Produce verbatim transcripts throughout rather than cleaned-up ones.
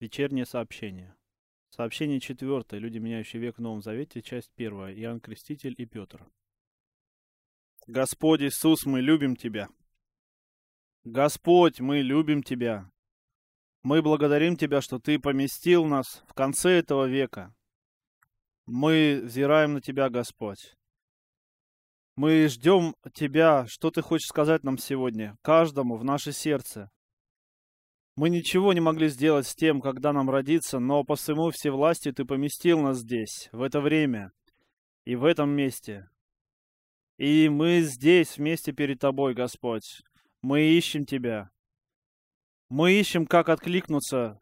Вечернее сообщение. Сообщение четвертое. Люди, меняющие век в Новом Завете. Часть первая. Иоанн Креститель и Петр. Господь Иисус, мы любим Тебя. Господь, мы любим Тебя. Мы благодарим Тебя, что Ты поместил нас в конце этого века. Мы взираем на Тебя, Господь. Мы ждем Тебя, что Ты хочешь сказать нам сегодня, каждому в наше сердце. Мы ничего не могли сделать с тем, когда нам родиться, но по своему всевластию Ты поместил нас здесь, в это время и в этом месте. И мы здесь вместе перед Тобой, Господь. Мы ищем Тебя. Мы ищем, как откликнуться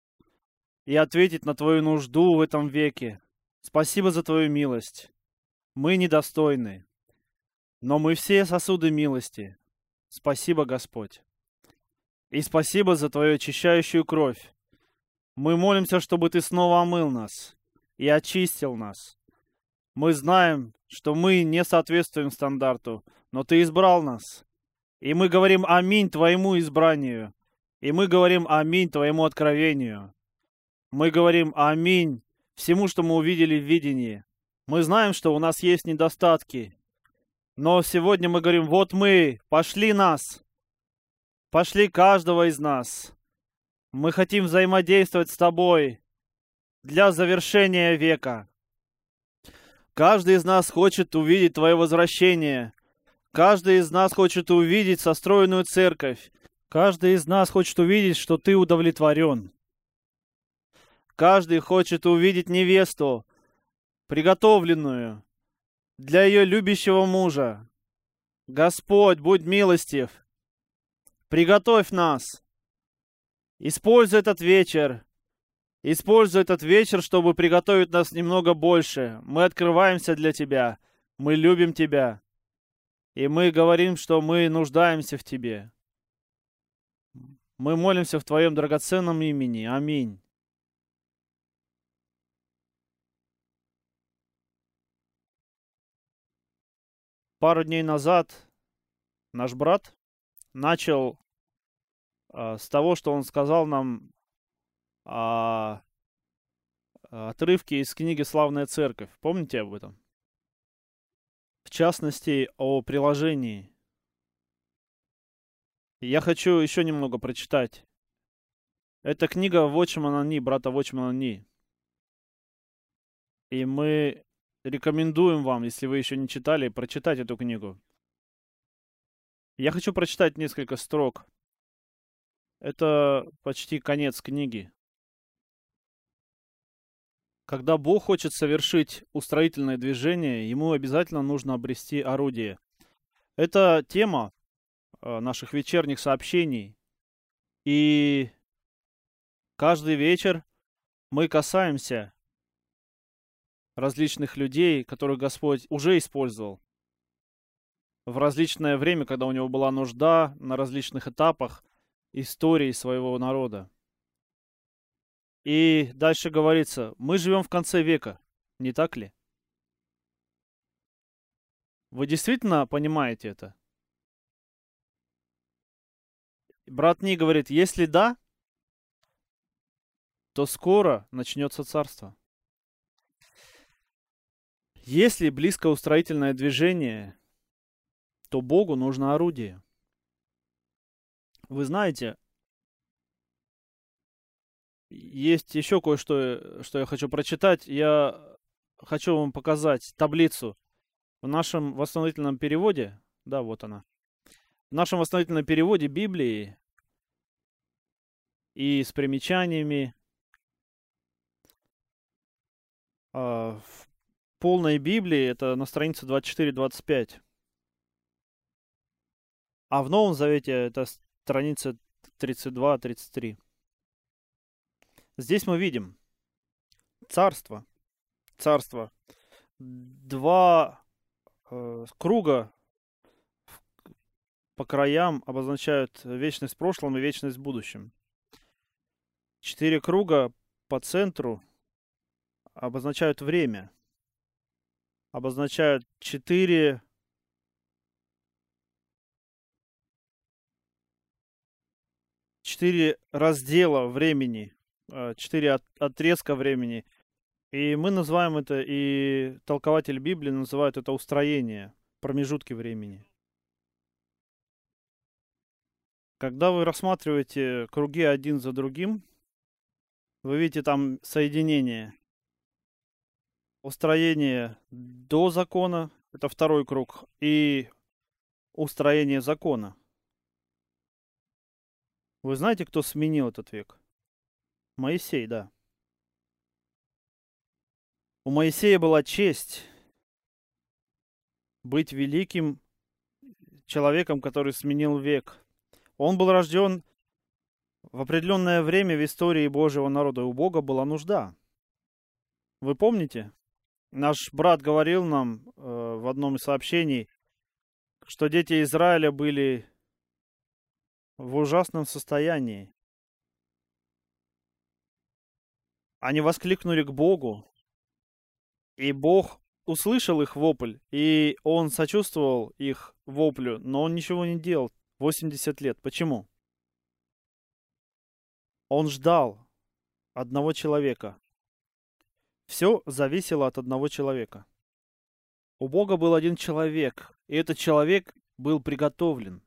и ответить на Твою нужду в этом веке. Спасибо за Твою милость. Мы недостойны, но мы все сосуды милости. Спасибо, Господь. И спасибо за Твою очищающую кровь. Мы молимся, чтобы Ты снова омыл нас и очистил нас. Мы знаем, что мы не соответствуем стандарту, но Ты избрал нас. И мы говорим аминь Твоему избранию. И мы говорим аминь Твоему откровению. Мы говорим аминь всему, что мы увидели в видении. Мы знаем, что у нас есть недостатки. Но сегодня мы говорим, вот мы, пошли нас. Пошли каждого из нас. Мы хотим взаимодействовать с Тобой для завершения века. Каждый из нас хочет увидеть Твое возвращение. Каждый из нас хочет увидеть состроенную церковь. Каждый из нас хочет увидеть, что Ты удовлетворен. Каждый хочет увидеть невесту, приготовленную для ее любящего мужа. Господь, будь милостив. Приготовь нас. Используй этот вечер. Используй этот вечер, чтобы приготовить нас немного больше. Мы открываемся для Тебя. Мы любим Тебя. И мы говорим, что мы нуждаемся в Тебе. Мы молимся в Твоем драгоценном имени. Аминь. Пару дней назад наш брат начал э, с того, что он сказал нам о, о отрывке из книги «Славная церковь». Помните об этом? В частности, о приложении. Я хочу еще немного прочитать. Это книга Watchman and Nee, брата Watchman and Nee. И мы рекомендуем вам, если вы еще не читали, прочитать эту книгу. Я хочу прочитать несколько строк. Это почти конец книги. Когда Бог хочет совершить устроительное движение, ему обязательно нужно обрести орудие. Это тема э, наших вечерних сообщений. И каждый вечер мы касаемся различных людей, которых Господь уже использовал в различное время, когда у него была нужда на различных этапах истории своего народа. И дальше говорится, мы живем в конце века, не так ли? Вы действительно понимаете это? Брат Ни говорит, если да, то скоро начнется царство. Если близко устроительное движение, то Богу нужно орудие. Вы знаете, есть еще кое-что, что я хочу прочитать. Я хочу вам показать таблицу в нашем восстановительном переводе. Да, вот она. В нашем восстановительном переводе Библии и с примечаниями в полной Библии это на странице двадцать четыре двадцать пять. А в Новом Завете это страница тридцать два тридцать три. Здесь мы видим царство. Царство. Два э, круга по краям обозначают вечность в прошлом и вечность в будущем. Четыре круга по центру обозначают время. Обозначают четыре четыре раздела времени. э, четыре от- отрезка времени. И мы называем это, и толкователи Библии называют это устроение, промежутки времени. Когда вы рассматриваете круги один за другим, вы видите там соединение. Устроение до закона, это второй круг, и устроение закона. Вы знаете, кто сменил этот век? Моисей, да. У Моисея была честь быть великим человеком, который сменил век. Он был рожден в определенное время в истории Божьего народа. У Бога была нужда. Вы помните? Наш брат говорил нам э, в одном из сообщений, что дети Израиля были в ужасном состоянии. Они воскликнули к Богу, и Бог услышал их вопль, и Он сочувствовал их воплю, но Он ничего не делал восемьдесят лет. Почему? Он ждал одного человека. Все зависело от одного человека. У Бога был один человек, и этот человек был приготовлен.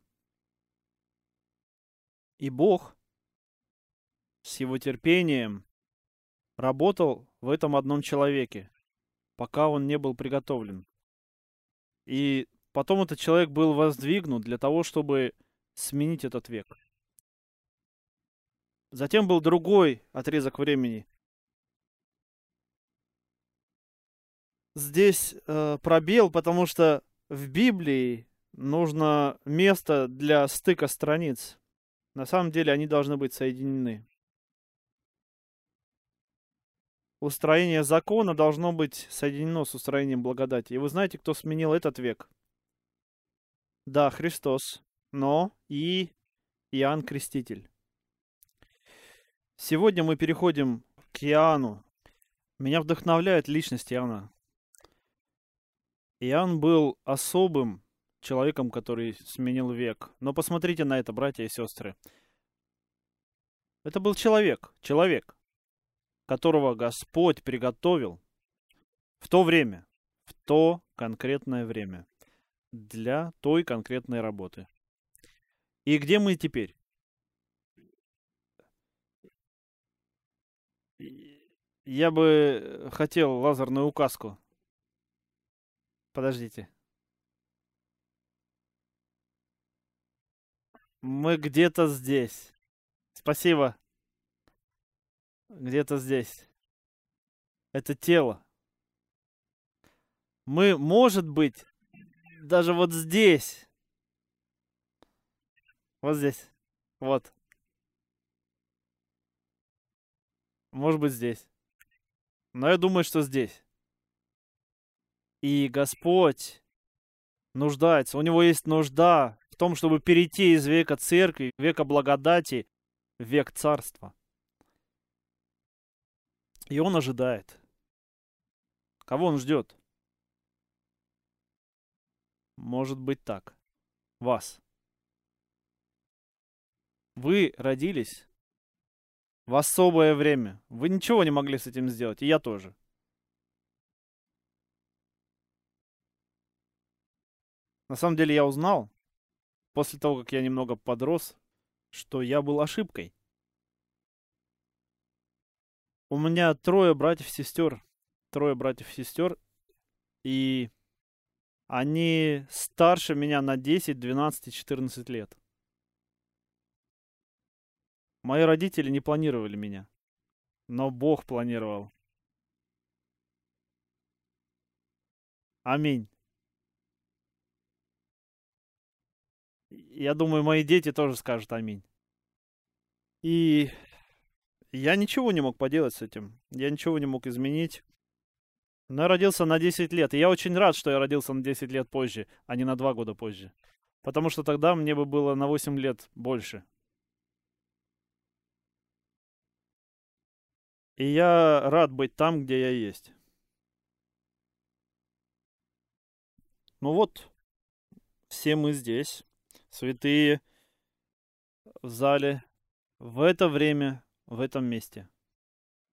И Бог с его терпением работал в этом одном человеке, пока он не был приготовлен. И потом этот человек был воздвигнут для того, чтобы сменить этот век. Затем был другой отрезок времени. Здесь э, пробел, потому что в Библии нужно место для стыка страниц. На самом деле они должны быть соединены. Устроение закона должно быть соединено с устроением благодати. И вы знаете, кто сменил этот век? Да, Христос, но и Иоанн Креститель. Сегодня мы переходим к Иоанну. Меня вдохновляет личность Иоанна. Иоанн был особым человеком, который сменил век. Но посмотрите на это, братья и сестры. Это был человек, человек, которого Господь приготовил в то время, в то конкретное время, для той конкретной работы. И где мы теперь? Я бы хотел лазерную указку. Подождите. Мы где-то здесь. Спасибо. Где-то здесь. Это тело. Мы, может быть, даже вот здесь. Вот здесь. Вот. Может быть, здесь. Но я думаю, что здесь. И Господь нуждается. У Него есть нужда в том, чтобы перейти из века церкви, века благодати, в век царства. И Он ожидает. Кого Он ждет? Может быть так. Вас. Вы родились в особое время. Вы ничего не могли с этим сделать, и я тоже. На самом деле я узнал, после того, как я немного подрос, что я был ошибкой. У меня трое братьев и сестер. Трое братьев и сестер. И они старше меня на десять, двенадцать и четырнадцать лет. Мои родители не планировали меня, но Бог планировал. Аминь. Я думаю, мои дети тоже скажут аминь. И я ничего не мог поделать с этим. Я ничего не мог изменить. Но я родился на десять лет. И я очень рад, что я родился на десять лет позже, а не на два года позже. Потому что тогда мне бы было на восемь лет больше. И я рад быть там, где я есть. Ну вот, все мы здесь, святые, в зале, в это время, в этом месте.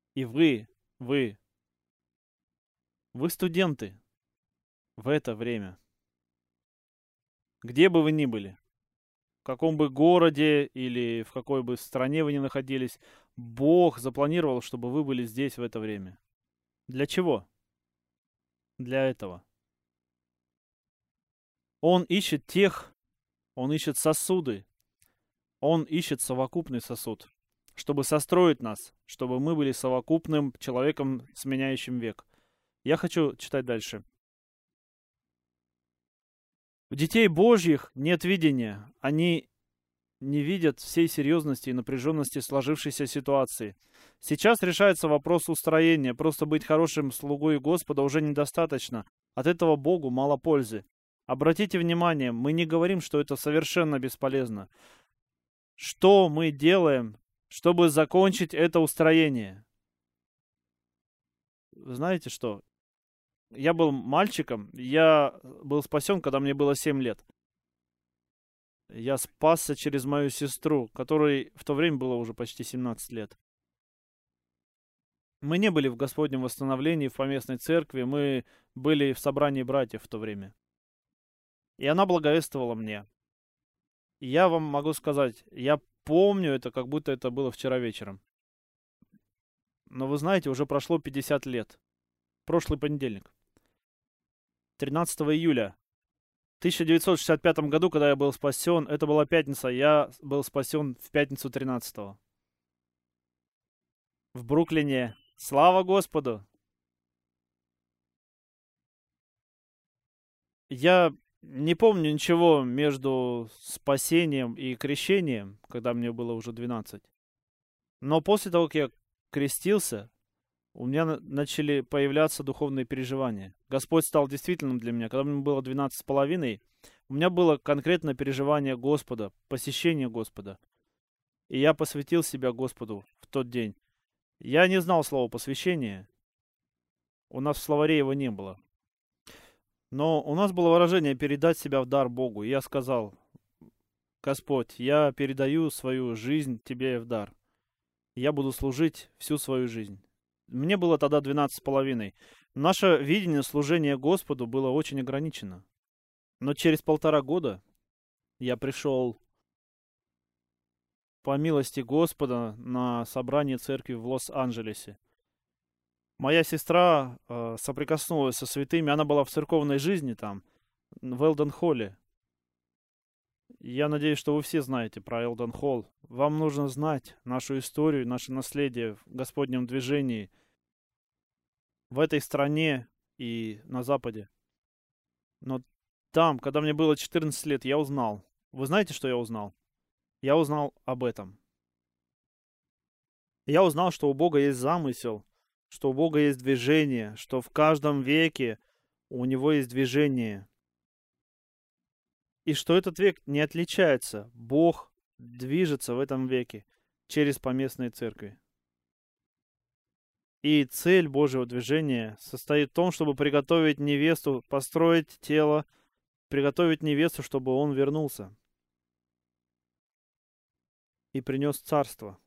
И вы, вы, вы студенты в это время. Где бы вы ни были, в каком бы городе или в какой бы стране вы ни находились, Бог запланировал, чтобы вы были здесь в это время. Для чего? Для этого. Он ищет тех, он ищет сосуды, он ищет совокупный сосуд, чтобы состроить нас, чтобы мы были совокупным человеком, сменяющим век. Я хочу читать дальше. У детей Божьих нет видения. Они не видят всей серьезности и напряженности сложившейся ситуации. Сейчас решается вопрос устроения. Просто быть хорошим слугой Господа уже недостаточно. От этого Богу мало пользы. Обратите внимание, мы не говорим, что это совершенно бесполезно. Что мы делаем, чтобы закончить это устроение? Вы знаете что? Я был мальчиком, я был спасен, когда мне было семь лет. Я спасся через мою сестру, которой в то время было уже почти семнадцать лет. Мы не были в Господнем восстановлении, в поместной церкви, мы были в собрании братьев в то время. И она благовествовала мне. И я вам могу сказать, я помню это, как будто это было вчера вечером. Но вы знаете, уже прошло пятьдесят лет. Прошлый понедельник. тринадцатого июля тысяча девятьсот шестьдесят пятом году, когда я был спасен, это была пятница, я был спасен в пятницу тринадцатого. В Бруклине. Слава Господу! Я не помню ничего между спасением и крещением, когда мне было уже двенадцать. Но после того, как я крестился, у меня на- начали появляться духовные переживания. Господь стал действительным для меня. Когда мне было двенадцать с половиной, у меня было конкретное переживание Господа, посещение Господа. И я посвятил себя Господу в тот день. Я не знал слова посвящение. У нас в словаре его не было. Но у нас было выражение передать себя в дар Богу. И я сказал: Господь, я передаю свою жизнь Тебе в дар. Я буду служить всю свою жизнь. Мне было тогда двенадцать с половиной. Наше видение служения Господу было очень ограничено. Но через полтора года я пришел по милости Господа на собрание церкви в Лос-Анджелесе. Моя сестра э, соприкоснулась со святыми, она была в церковной жизни там, в Элден-Холле. Я надеюсь, что вы все знаете про Элден-Холл. Вам нужно знать нашу историю, наше наследие в Господнем движении в этой стране и на Западе. Но там, когда мне было четырнадцать лет, я узнал. Вы знаете, что я узнал? Я узнал об этом. Я узнал, что у Бога есть замысел, что у Бога есть движение, что в каждом веке у Него есть движение. И что этот век не отличается. Бог движется в этом веке через поместные церкви. И цель Божьего движения состоит в том, чтобы приготовить невесту, построить тело, приготовить невесту, чтобы он вернулся и принес царство.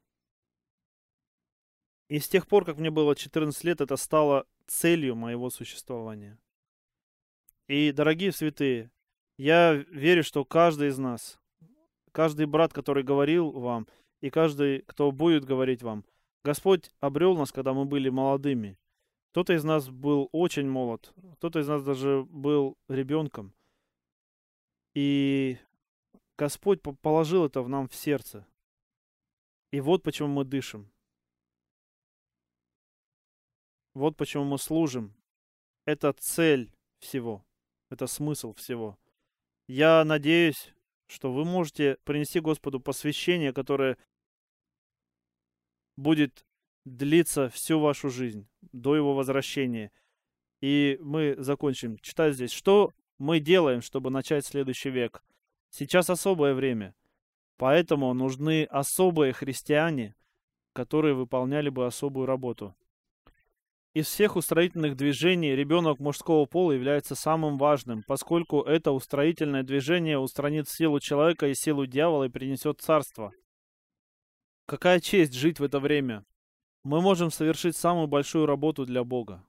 И с тех пор, как мне было четырнадцать лет, это стало целью моего существования. И, дорогие святые, я верю, что каждый из нас, каждый брат, который говорил вам, и каждый, кто будет говорить вам, Господь обрел нас, когда мы были молодыми. Кто-то из нас был очень молод, кто-то из нас даже был ребенком. И Господь положил это в нам в сердце. И вот почему мы дышим. Вот почему мы служим. Это цель всего. Это смысл всего. Я надеюсь, что вы можете принести Господу посвящение, которое будет длиться всю вашу жизнь до Его возвращения. И мы закончим. Читаю здесь. Что мы делаем, чтобы начать следующий век? Сейчас особое время. Поэтому нужны особые христиане, которые выполняли бы особую работу. Из всех устроительных движений ребенок мужского пола является самым важным, поскольку это устроительное движение устранит силу человека и силу дьявола и принесет царство. Какая честь жить в это время! Мы можем совершить самую большую работу для Бога.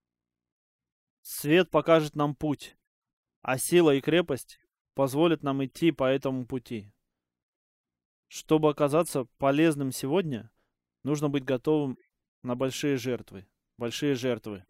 Свет покажет нам путь, а сила и крепость позволят нам идти по этому пути. Чтобы оказаться полезным сегодня, нужно быть готовым на большие жертвы. Большие жертвы.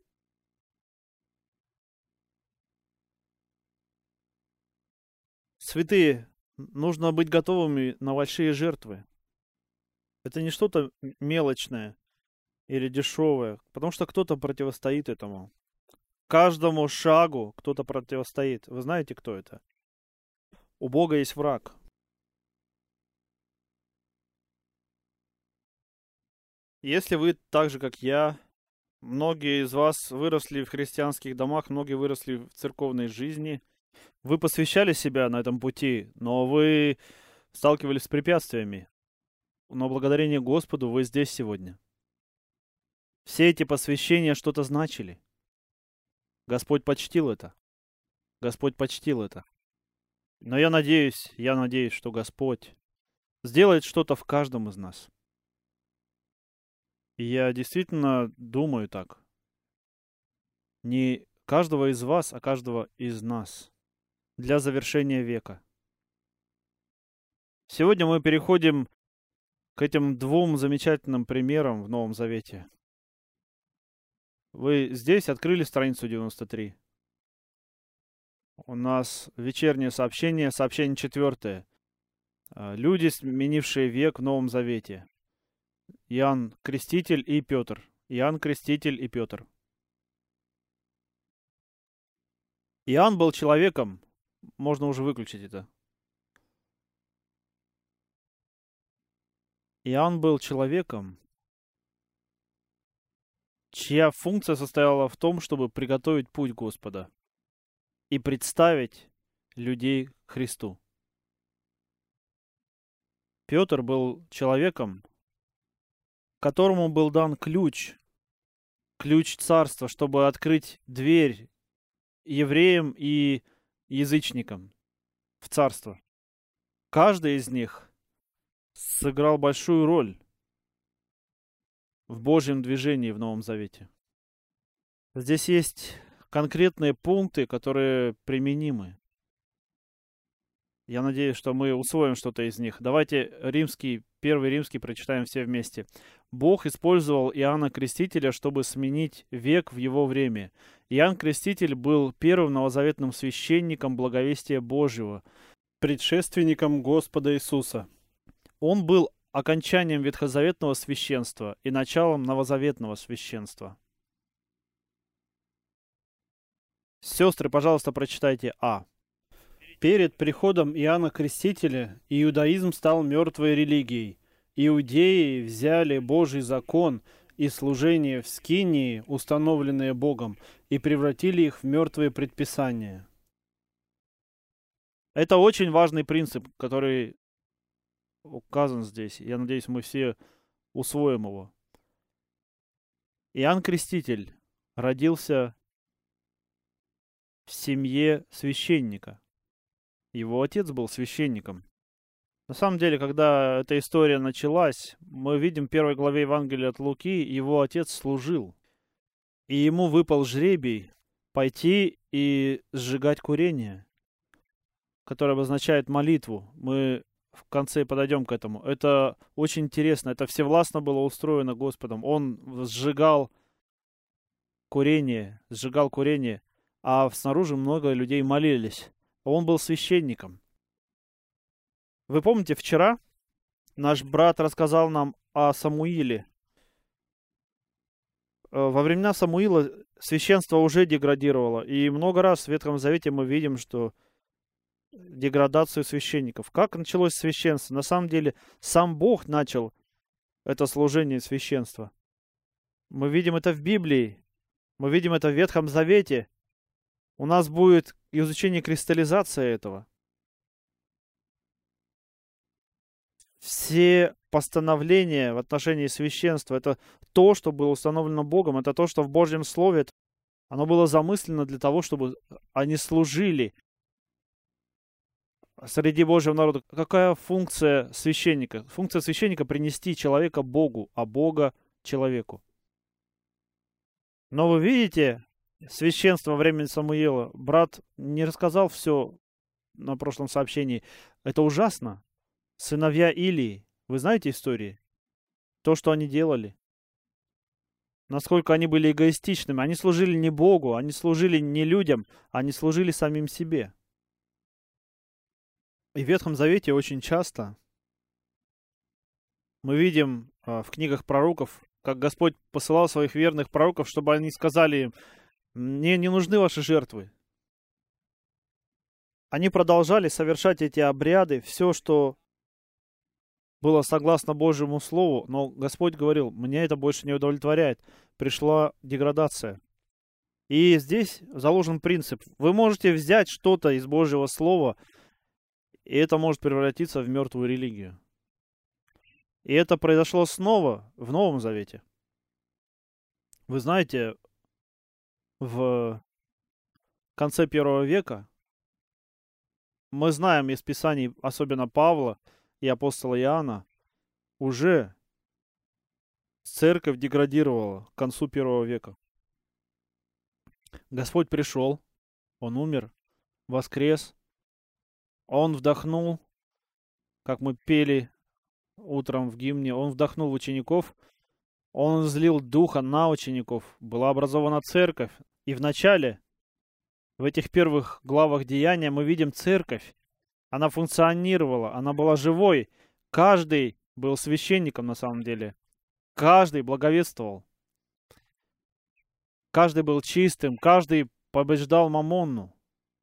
Святые, нужно быть готовыми на большие жертвы. Это не что-то м- мелочное или дешевое, потому что кто-то противостоит этому. Каждому шагу кто-то противостоит. Вы знаете, кто это? У Бога есть враг. Если вы так же, как я, многие из вас выросли в христианских домах, многие выросли в церковной жизни, вы посвящали себя на этом пути, но вы сталкивались с препятствиями. Но благодарение Господу вы здесь сегодня. Все эти посвящения что-то значили. Господь почтил это. Господь почтил это. Но я надеюсь, я надеюсь, что Господь сделает что-то в каждом из нас. И я действительно думаю так. Не каждого из вас, а каждого из нас. Для завершения века. Сегодня мы переходим к этим двум замечательным примерам в Новом Завете. Вы здесь открыли страницу девяносто три. У нас вечернее сообщение, сообщение четвертое. А, Люди, сменившие век в Новом Завете. Иоанн Креститель и Петр. Иоанн Креститель и Петр. Иоанн был человеком. Можно уже выключить это. Иоанн был человеком, чья функция состояла в том, чтобы приготовить путь Господа и представить людей Христу. Петр был человеком, которому был дан ключ, ключ царства, чтобы открыть дверь евреям и язычникам в царство. Каждый из них сыграл большую роль в Божьем движении в Новом Завете. Здесь есть конкретные пункты, которые применимы. Я надеюсь, что мы усвоим что-то из них. Давайте римский, первый римский прочитаем все вместе. Бог использовал Иоанна Крестителя, чтобы сменить век в его время. Иоанн Креститель был первым новозаветным священником благовестия Божьего, предшественником Господа Иисуса. Он был окончанием ветхозаветного священства и началом новозаветного священства. Сестры, пожалуйста, прочитайте А. Перед приходом Иоанна Крестителя иудаизм стал мертвой религией. Иудеи взяли Божий закон и служение в скинии, установленные Богом, и превратили их в мертвые предписания. Это очень важный принцип, который указан здесь. Я надеюсь, мы все усвоим его. Иоанн Креститель родился в семье священника. Его отец был священником. На самом деле, когда эта история началась, мы видим в первой главе Евангелия от Луки, его отец служил. И ему выпал жребий пойти и сжигать курение, которое обозначает молитву. Мы в конце подойдем к этому. Это очень интересно. Это всевластно было устроено Господом. Он сжигал курение, сжигал курение, а снаружи много людей молились. Он был священником. Вы помните, вчера наш брат рассказал нам о Самуиле. Во времена Самуила священство уже деградировало. И много раз в Ветхом Завете мы видим, что деградацию священников. Как началось священство? На самом деле, сам Бог начал это служение священства. Мы видим это в Библии. Мы видим это в Ветхом Завете. У нас будет изучение кристаллизации этого. Все постановления в отношении священства — это то, что было установлено Богом, это то, что в Божьем Слове, оно было замыслено для того, чтобы они служили среди Божьего народа. Какая функция священника? Функция священника — принести человека Богу, а Бога человеку. Но вы видите, священство времени Самуила, брат не рассказал все на прошлом сообщении. Это ужасно. Сыновья Илии, вы знаете истории? То, что они делали. Насколько они были эгоистичными. Они служили не Богу, они служили не людям, они служили самим себе. И в Ветхом Завете очень часто мы видим а, в книгах пророков, как Господь посылал своих верных пророков, чтобы они сказали им: мне не нужны ваши жертвы. Они продолжали совершать эти обряды, все, что было согласно Божьему Слову, но Господь говорил: меня это больше не удовлетворяет. Пришла деградация. И здесь заложен принцип. Вы можете взять что-то из Божьего Слова, и это может превратиться в мертвую религию. И это произошло снова в Новом Завете. Вы знаете, в конце первого века мы знаем из Писаний, особенно Павла и апостола Иоанна, уже церковь деградировала к концу первого века. Господь пришел, Он умер, воскрес, Он вдохнул, как мы пели утром в гимне, Он вдохнул в учеников, Он взлил Духа на учеников, была образована церковь. И в начале, в этих первых главах Деяния, мы видим церковь. Она функционировала, она была живой. Каждый был священником на самом деле. Каждый благовествовал. Каждый был чистым, каждый побеждал мамонну.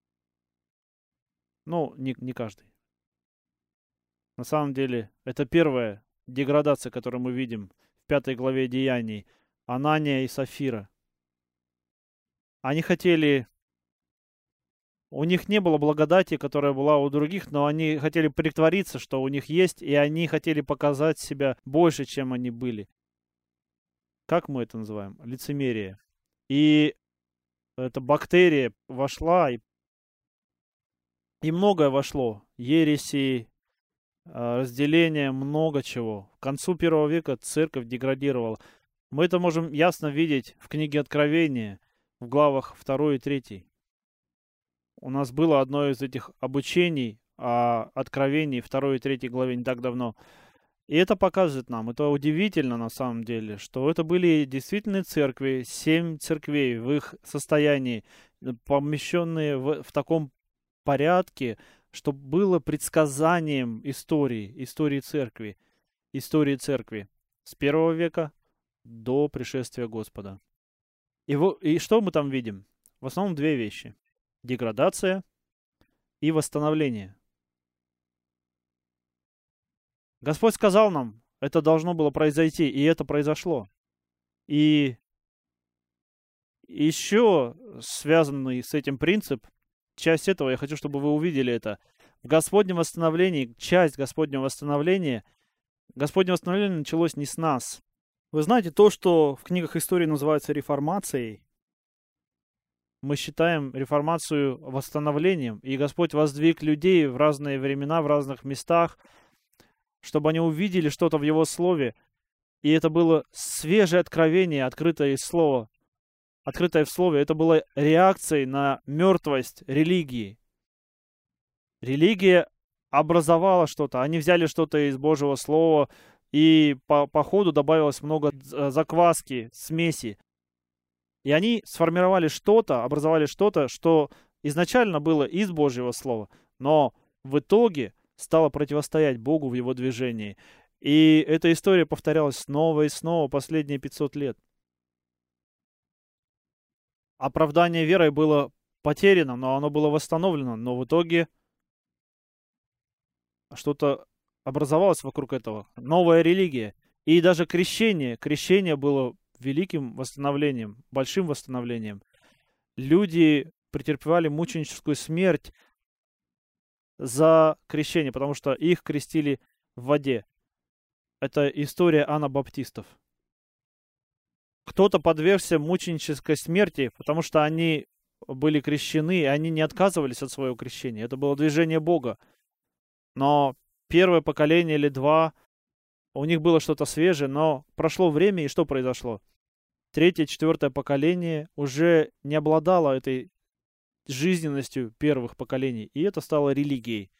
Ну, не, не каждый. На самом деле, это первая деградация, которую мы видим в пятой главе Деяний. Анания и Сафира. Они хотели... У них не было благодати, которая была у других, но они хотели притвориться, что у них есть, и они хотели показать себя больше, чем они были. Как мы это называем? Лицемерие. И эта бактерия вошла, и, и многое вошло. Ереси, разделение, много чего. К концу первого века церковь деградировала. Мы это можем ясно видеть в книге Откровения, в главах второй и третьей. У нас было одно из этих обучений о Откровении второй и третьей главе не так давно. И это показывает нам, это удивительно на самом деле, что это были действительно церкви, семь церквей в их состоянии, помещенные в, в таком порядке, что было предсказанием истории, истории церкви, истории церкви с первого века до пришествия Господа. И, во, и что мы там видим? В основном две вещи. Деградация и восстановление. Господь сказал нам, это должно было произойти, и это произошло. И еще связанный с этим принцип, часть этого, я хочу, чтобы вы увидели это. В Господнем восстановлении, часть Господнего восстановления, Господнее восстановление началось не с нас. Вы знаете, то, что в книгах истории называется реформацией, мы считаем реформацию восстановлением, и Господь воздвиг людей в разные времена, в разных местах, чтобы они увидели что-то в Его Слове, и это было свежее откровение, открытое из Слова, открытое в Слове. Это было реакцией на мертвость религии. Религия образовала что-то, они взяли что-то из Божьего Слова, и по, по ходу добавилось много закваски, смеси. И они сформировали что-то, образовали что-то, что изначально было из Божьего Слова, но в итоге стало противостоять Богу в Его движении. И эта история повторялась снова и снова последние пятьсот лет. Оправдание верой было потеряно, но оно было восстановлено, но в итоге что-то образовалось вокруг этого. Новая религия. И даже крещение. Крещение было великим восстановлением, большим восстановлением. Люди претерпевали мученическую смерть за крещение, потому что их крестили в воде. Это история анабаптистов. Кто-то подвергся мученической смерти, потому что они были крещены, и они не отказывались от своего крещения. Это было движение Бога. Но первое поколение или два, у них было что-то свежее, но прошло время, и что произошло? Третье, четвертое поколение уже не обладало этой жизненностью первых поколений, и это стало религией.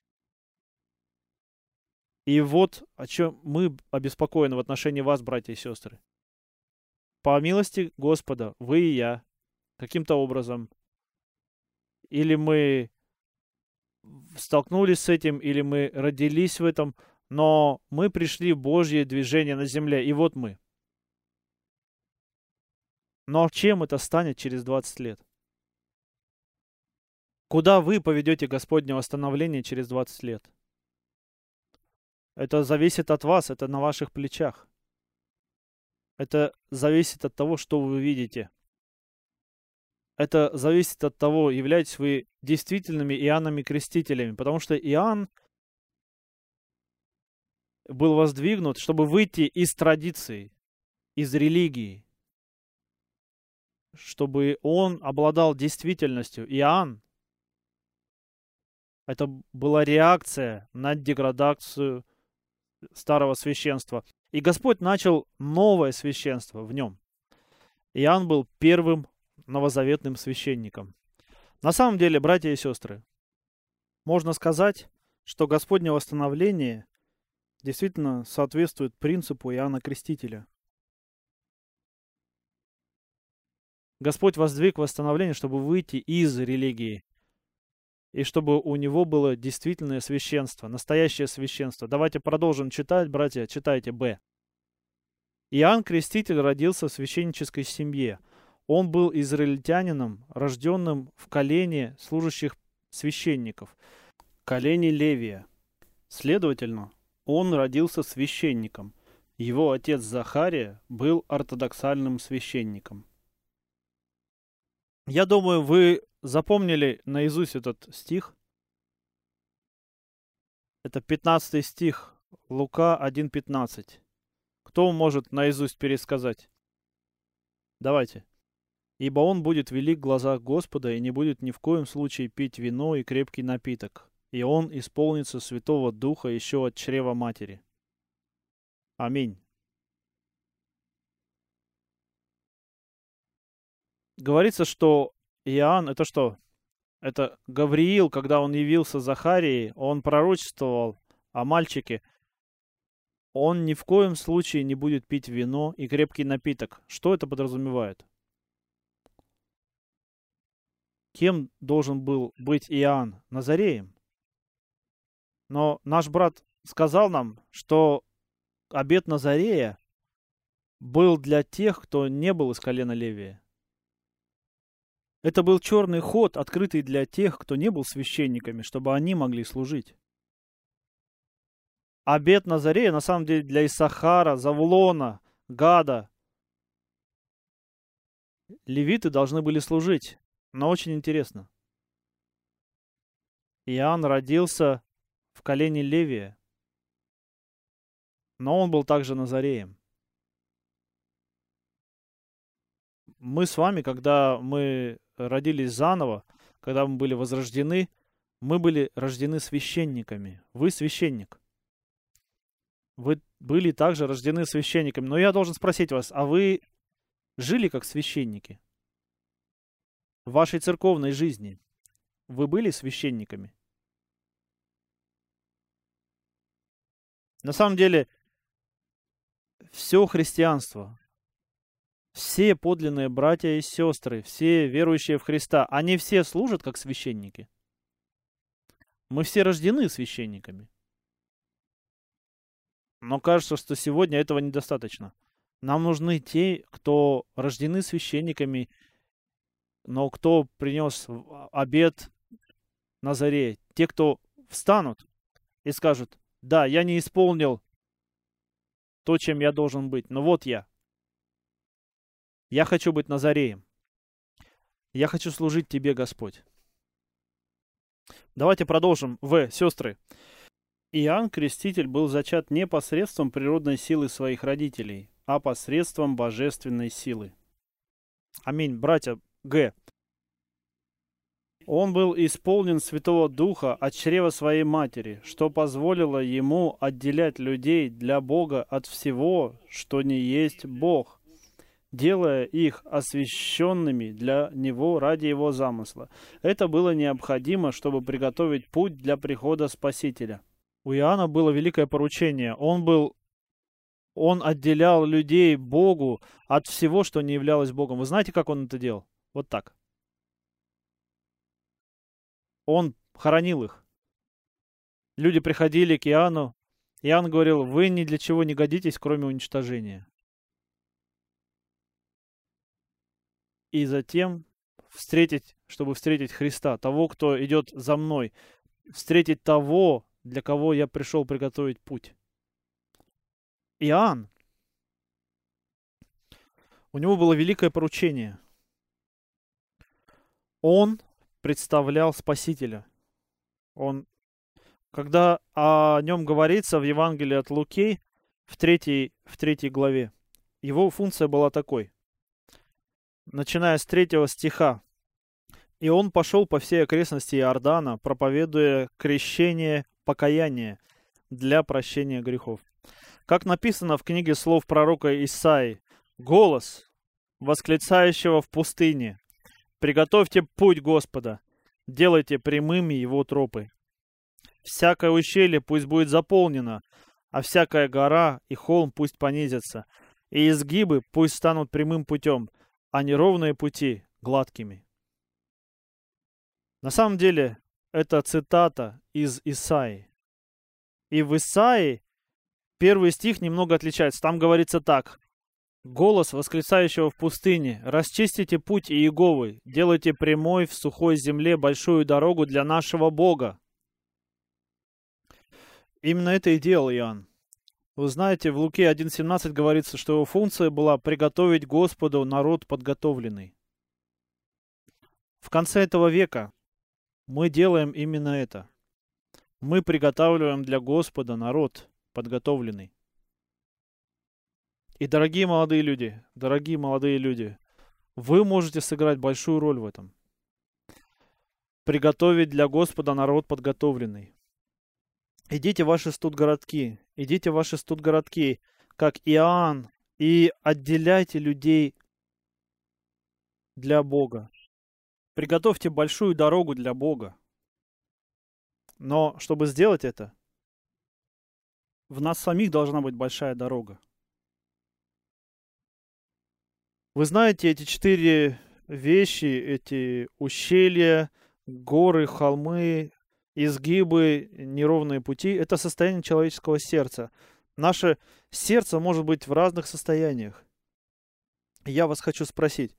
И вот о чем мы обеспокоены в отношении вас, братья и сестры. По милости Господа, вы и я, каким-то образом, или мы столкнулись с этим, или мы родились в этом, но мы пришли в Божье движение на земле, и вот мы. Но чем это станет через двадцать лет? Куда вы поведете Господне восстановление через двадцать лет? Это зависит от вас, это на ваших плечах. Это зависит от того, что вы видите. Это зависит от того, являетесь вы действительными Иоаннами-крестителями, потому что Иоанн был воздвигнут, чтобы выйти из традиции, из религии, чтобы он обладал действительностью. Иоанн — это была реакция на деградацию старого священства. И Господь начал новое священство в нем. Иоанн был первым новозаветным священником. На самом деле, братья и сестры, можно сказать, что Господне восстановление действительно соответствует принципу Иоанна Крестителя. Господь воздвиг восстановление, чтобы выйти из религии, и чтобы у него было действительное священство, настоящее священство. Давайте продолжим читать, братья, читайте Б. Иоанн Креститель родился в священнической семье. Он был израильтянином, рожденным в колене служащих священников, колене Левия. Следовательно, он родился священником. Его отец Захария был ортодоксальным священником. Я думаю, вы запомнили наизусть этот стих. Это пятнадцатый стих, Лука один пятнадцать. Кто может наизусть пересказать? Давайте. «Ибо он будет велик в глазах Господа и не будет ни в коем случае пить вино и крепкий напиток, и он исполнится Святого Духа еще от чрева матери». Аминь. Говорится, что Иоанн — это что? Это Гавриил, когда он явился Захарии, он пророчествовал о мальчике. Он ни в коем случае не будет пить вино и крепкий напиток. Что это подразумевает? Кем должен был быть Иоанн? Назареем. Но наш брат сказал нам, что обет Назарея был для тех, кто не был из колена Левия. Это был черный ход, открытый для тех, кто не был священниками, чтобы они могли служить. Обет Назарея на самом деле для Иссахара, Завулона, Гада. Левиты должны были служить. Но очень интересно. Иоанн родился в колене Левия, но он был также Назареем. Мы с вами, когда мы родились заново, когда мы были возрождены, мы были рождены священниками. Вы священник. Вы были также рождены священниками. Но я должен спросить вас, а вы жили как священники? В вашей церковной жизни вы были священниками? На самом деле, все христианство, все подлинные братья и сестры, все верующие в Христа, они все служат как священники. Мы все рождены священниками. Но кажется, что сегодня этого недостаточно. Нам нужны те, кто рождены священниками, но кто принес обет Назарея, те, кто встанут и скажут: да, я не исполнил то, чем я должен быть, но вот я. Я хочу быть Назареем. Я хочу служить Тебе, Господь. Давайте продолжим. В, сестры. Иоанн Креститель был зачат не посредством природной силы своих родителей, а посредством божественной силы. Аминь. Братья, Г. Он был исполнен Святого Духа от чрева своей матери, что позволило ему отделять людей для Бога от всего, что не есть Бог, делая их освященными для Него ради Его замысла. Это было необходимо, чтобы приготовить путь для прихода Спасителя. У Иоанна было великое поручение. Он был, он отделял людей Богу от всего, что не являлось Богом. Вы знаете, как он это делал? Вот так. Он хоронил их. Люди приходили к Иоанну. Иоанн говорил: вы ни для чего не годитесь, кроме уничтожения. И затем встретить, чтобы встретить Христа, того, кто идет за мной, встретить того, для кого я пришел приготовить путь. Иоанн, у него было великое поручение. Он представлял Спасителя. Он, когда о нем говорится в Евангелии от Луки, в третьей, в третьей главе, его функция была такой. Начиная с третьего стиха. «И он пошел по всей окрестности Иордана, проповедуя крещение, покаяние для прощения грехов». Как написано в книге слов пророка Исаии: «Голос восклицающего в пустыне: приготовьте путь Господа, делайте прямыми его тропы. Всякое ущелье пусть будет заполнено, а всякая гора и холм пусть понизятся, и изгибы пусть станут прямым путем, а неровные пути гладкими». На самом деле, это цитата из Исаии. И в Исаии первый стих немного отличается. Там говорится так: «Голос восклицающего в пустыне: расчистите путь Иеговы, делайте прямой в сухой земле большую дорогу для нашего Бога». Именно это и делал Иоанн. Вы знаете, в Луке один семнадцать говорится, что его функция была приготовить Господу народ подготовленный. В конце этого века мы делаем именно это. Мы приготавливаем для Господа народ подготовленный. И, дорогие молодые люди, дорогие молодые люди, вы можете сыграть большую роль в этом. Приготовить для Господа народ подготовленный. Идите в ваши студгородки, идите в ваши студгородки, как Иоанн, и отделяйте людей для Бога. Приготовьте большую дорогу для Бога. Но чтобы сделать это, в нас самих должна быть большая дорога. Вы знаете, эти четыре вещи, эти ущелья, горы, холмы, изгибы, неровные пути — это состояние человеческого сердца. Наше сердце может быть в разных состояниях. Я вас хочу спросить.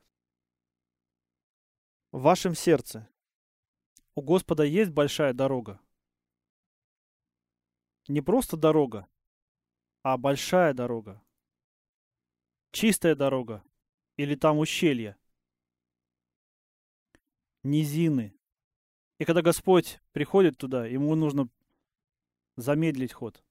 В вашем сердце у Господа есть большая дорога? Не просто дорога, а большая дорога. Чистая дорога. Или там ущелья. Низины. И когда Господь приходит туда, ему нужно замедлить ход.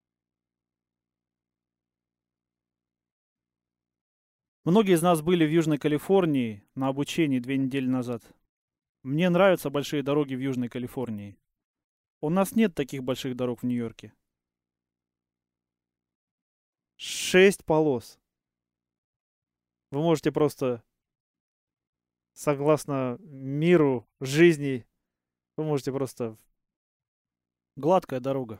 Многие из нас были в Южной Калифорнии на обучении две недели назад. Мне нравятся большие дороги в Южной Калифорнии. У нас нет таких больших дорог в Нью-Йорке. Шесть полос. Вы можете просто, согласно миру, жизни, вы можете просто... Гладкая дорога.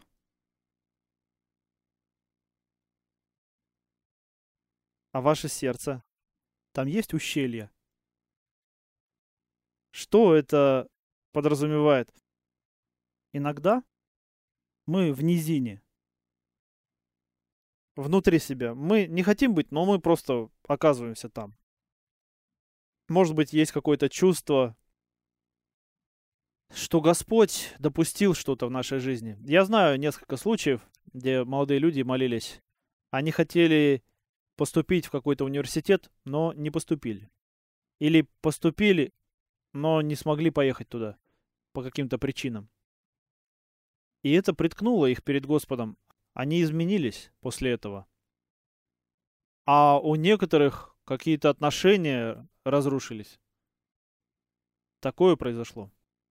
А ваше сердце? Там есть ущелье? Что это подразумевает? Иногда мы в низине. Внутри себя. Мы не хотим быть, но мы просто оказываемся там. Может быть, есть какое-то чувство, что Господь допустил что-то в нашей жизни. Я знаю несколько случаев, где молодые люди молились. Они хотели поступить в какой-то университет, но не поступили. Или поступили, но не смогли поехать туда по каким-то причинам. И это приткнуло их перед Господом. Они изменились после этого. А у некоторых какие-то отношения разрушились. Такое произошло.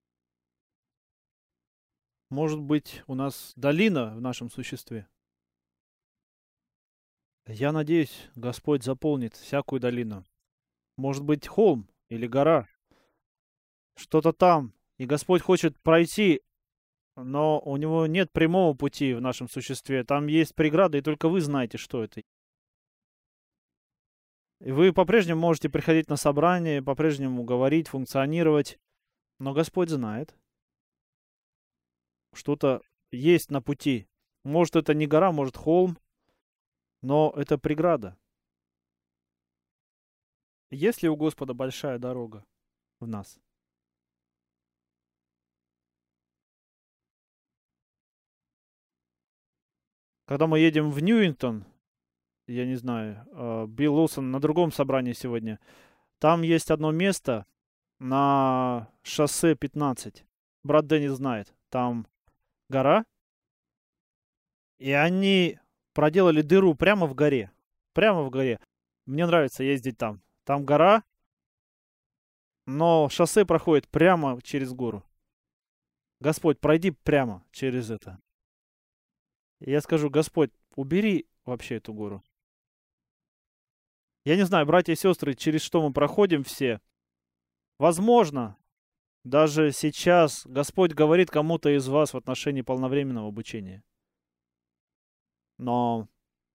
Может быть, у нас долина в нашем существе? Я надеюсь, Господь заполнит всякую долину. Может быть, холм или гора, что-то там. И Господь хочет пройти, но у него нет прямого пути в нашем существе. Там есть преграда, и только вы знаете, что это. И вы по-прежнему можете приходить на собрание, по-прежнему говорить, функционировать, но Господь знает, что-то есть на пути. Может, это не гора, может, холм, но это преграда. Есть ли у Господа большая дорога в нас? Когда мы едем в Ньюингтон, я не знаю, э, Билл Лоусон на другом собрании сегодня, там есть одно место на шоссе пятнадцать. Брат Дэнни знает. Там гора, и они проделали дыру прямо в горе. Прямо в горе. Мне нравится ездить там. Там гора, но шоссе проходит прямо через гору. Господь, пройди прямо через это. И я скажу, Господь, убери вообще эту гору. Я не знаю, братья и сестры, через что мы проходим все. Возможно, даже сейчас Господь говорит кому-то из вас в отношении полновременного обучения. Но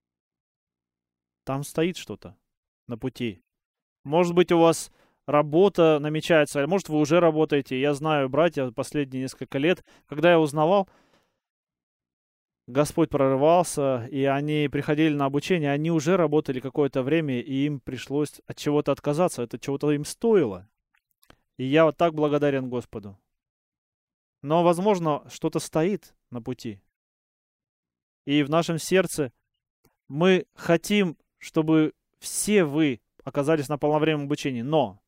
там стоит что-то на пути. Может быть, у вас работа намечается, а может, вы уже работаете. Я знаю, братья, последние несколько лет, когда я узнавал, Господь прорывался, и они приходили на обучение, они уже работали какое-то время, и им пришлось от чего-то отказаться, это чего-то им стоило. И я вот так благодарен Господу. Но, возможно, что-то стоит на пути. И в нашем сердце мы хотим, чтобы все вы оказались на полновременном обучении, но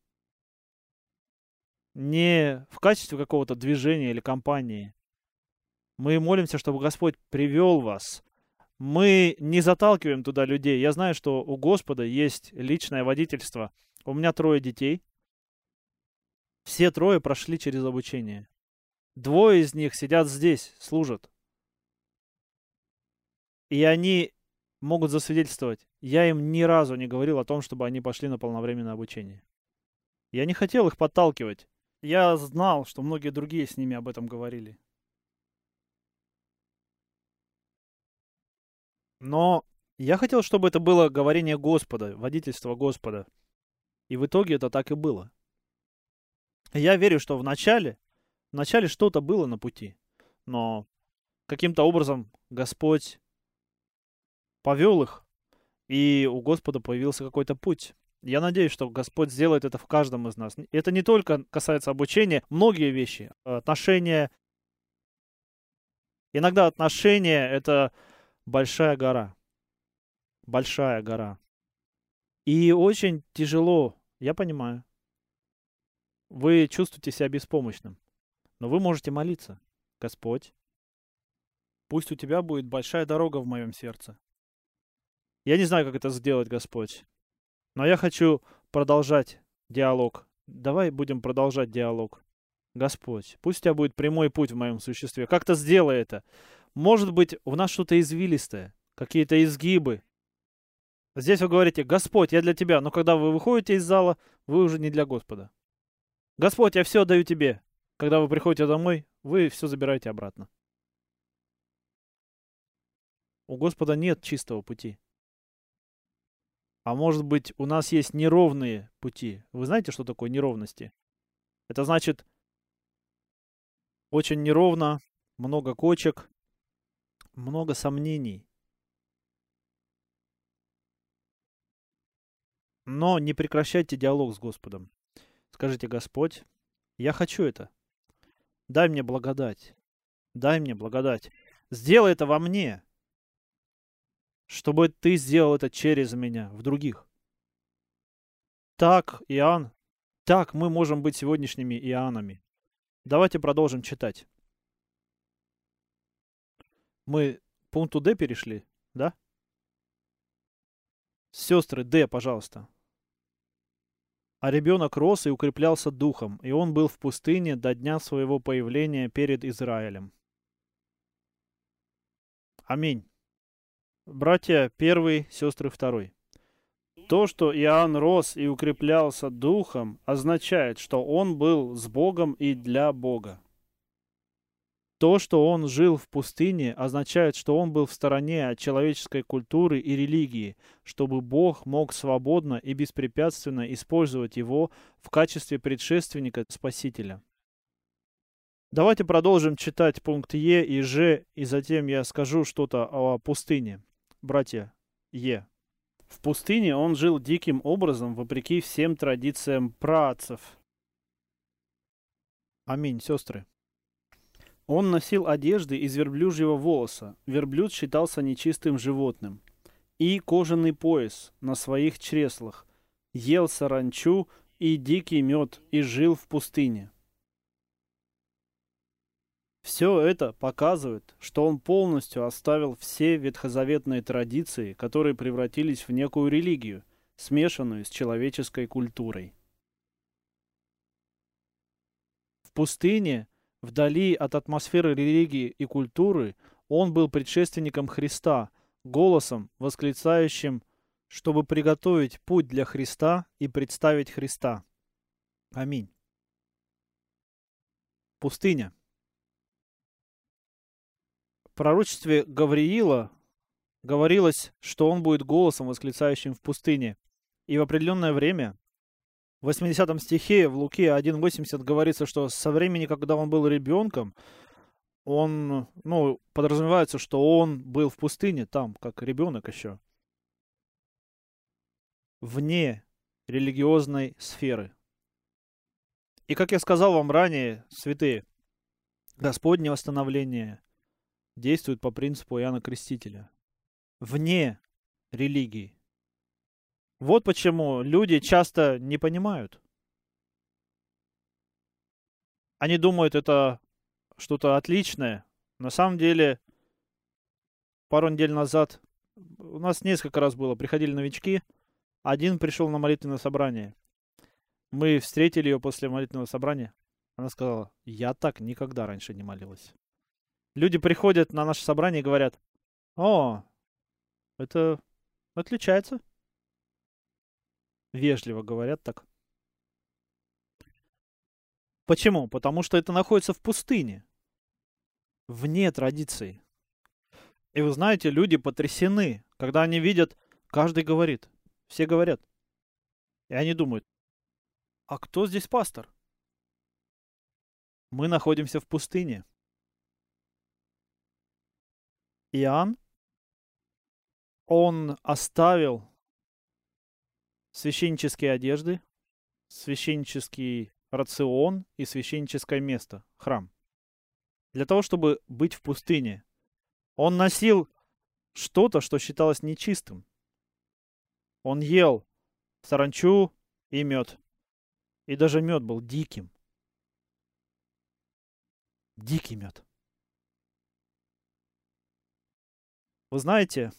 не в качестве какого-то движения или компании. Мы молимся, чтобы Господь привел вас. Мы не заталкиваем туда людей. Я знаю, что у Господа есть личное водительство. У меня трое детей. Все трое прошли через обучение. Двое из них сидят здесь, служат. И они могут засвидетельствовать. Я им ни разу не говорил о том, чтобы они пошли на полновременное обучение. Я не хотел их подталкивать. Я знал, что многие другие с ними об этом говорили. Но я хотел, чтобы это было говорение Господа, водительство Господа. И в итоге это так и было. Я верю, что в начале, в начале что-то было на пути. Но каким-то образом Господь повел их, и у Господа появился какой-то путь. Я надеюсь, что Господь сделает это в каждом из нас. Это не только касается обучения, многие вещи. Отношения. Иногда отношения — это большая гора. Большая гора. И очень тяжело, я понимаю. Вы чувствуете себя беспомощным. Но вы можете молиться. Господь, пусть у тебя будет большая дорога в моем сердце. Я не знаю, как это сделать, Господь. Но я хочу продолжать диалог. Давай будем продолжать диалог. Господь, пусть у тебя будет прямой путь в моем существе. Как-то сделай это. Может быть, у нас что-то извилистое, какие-то изгибы. Здесь вы говорите, Господь, я для тебя. Но когда вы выходите из зала, вы уже не для Господа. Господь, я все отдаю тебе. Когда вы приходите домой, вы все забираете обратно. У Господа нет чистого пути. А может быть, у нас есть неровные пути. Вы знаете, что такое неровности? Это значит очень неровно, много кочек, много сомнений. Но не прекращайте диалог с Господом. Скажите, Господь, я хочу это. Дай мне благодать. Дай мне благодать. Сделай это во мне, чтобы ты сделал это через меня, в других. Так, Иоанн, так мы можем быть сегодняшними Иоаннами. Давайте продолжим читать. Мы к пункту Д перешли, да? Сестры, Д, пожалуйста. А ребенок рос и укреплялся духом, и он был в пустыне до дня своего появления перед Израилем. Аминь. Братья первый, сестры второй. То, что Иоанн рос и укреплялся духом, означает, что он был с Богом и для Бога. То, что он жил в пустыне, означает, что он был в стороне от человеческой культуры и религии, чтобы Бог мог свободно и беспрепятственно использовать его в качестве предшественника Спасителя. Давайте продолжим читать пункт Е и Ж, и затем я скажу что-то о пустыне. Братья, Е. В пустыне он жил диким образом, вопреки всем традициям праотцев. Аминь, сестры. Он носил одежды из верблюжьего волоса, верблюд считался нечистым животным, и кожаный пояс на своих чреслах, ел саранчу и дикий мед и жил в пустыне. Все это показывает, что он полностью оставил все ветхозаветные традиции, которые превратились в некую религию, смешанную с человеческой культурой. В пустыне, вдали от атмосферы религии и культуры, он был предшественником Христа, голосом, восклицающим, чтобы приготовить путь для Христа и представить Христа. Аминь. Пустыня. В пророчестве Гавриила говорилось, что он будет голосом, восклицающим в пустыне. И в определенное время, в восьмидесятом стихе в Луки один восемьдесят говорится, что со времени, когда он был ребенком, он, ну, подразумевается, что он был в пустыне, там, как ребенок еще, вне религиозной сферы. И, как я сказал вам ранее, святые, Господне восстановление действует по принципу Иоанна Крестителя. Вне религии. Вот почему люди часто не понимают. Они думают, это что-то отличное. На самом деле, пару недель назад у нас несколько раз было, приходили новички. Один пришел на молитвенное собрание. Мы встретили ее после молитвенного собрания. Она сказала, я так никогда раньше не молилась. Люди приходят на наше собрание и говорят, о, это отличается. Вежливо говорят так. Почему? Потому что это находится в пустыне, вне традиций. И вы знаете, люди потрясены, когда они видят, каждый говорит, все говорят. И они думают, а кто здесь пастор? Мы находимся в пустыне. Иоанн, он оставил священнические одежды, священнический рацион и священническое место, храм. Для того, чтобы быть в пустыне. Он носил что-то, что считалось нечистым. Он ел саранчу и мед. И даже мед был диким. Дикий мед. Вы знаете,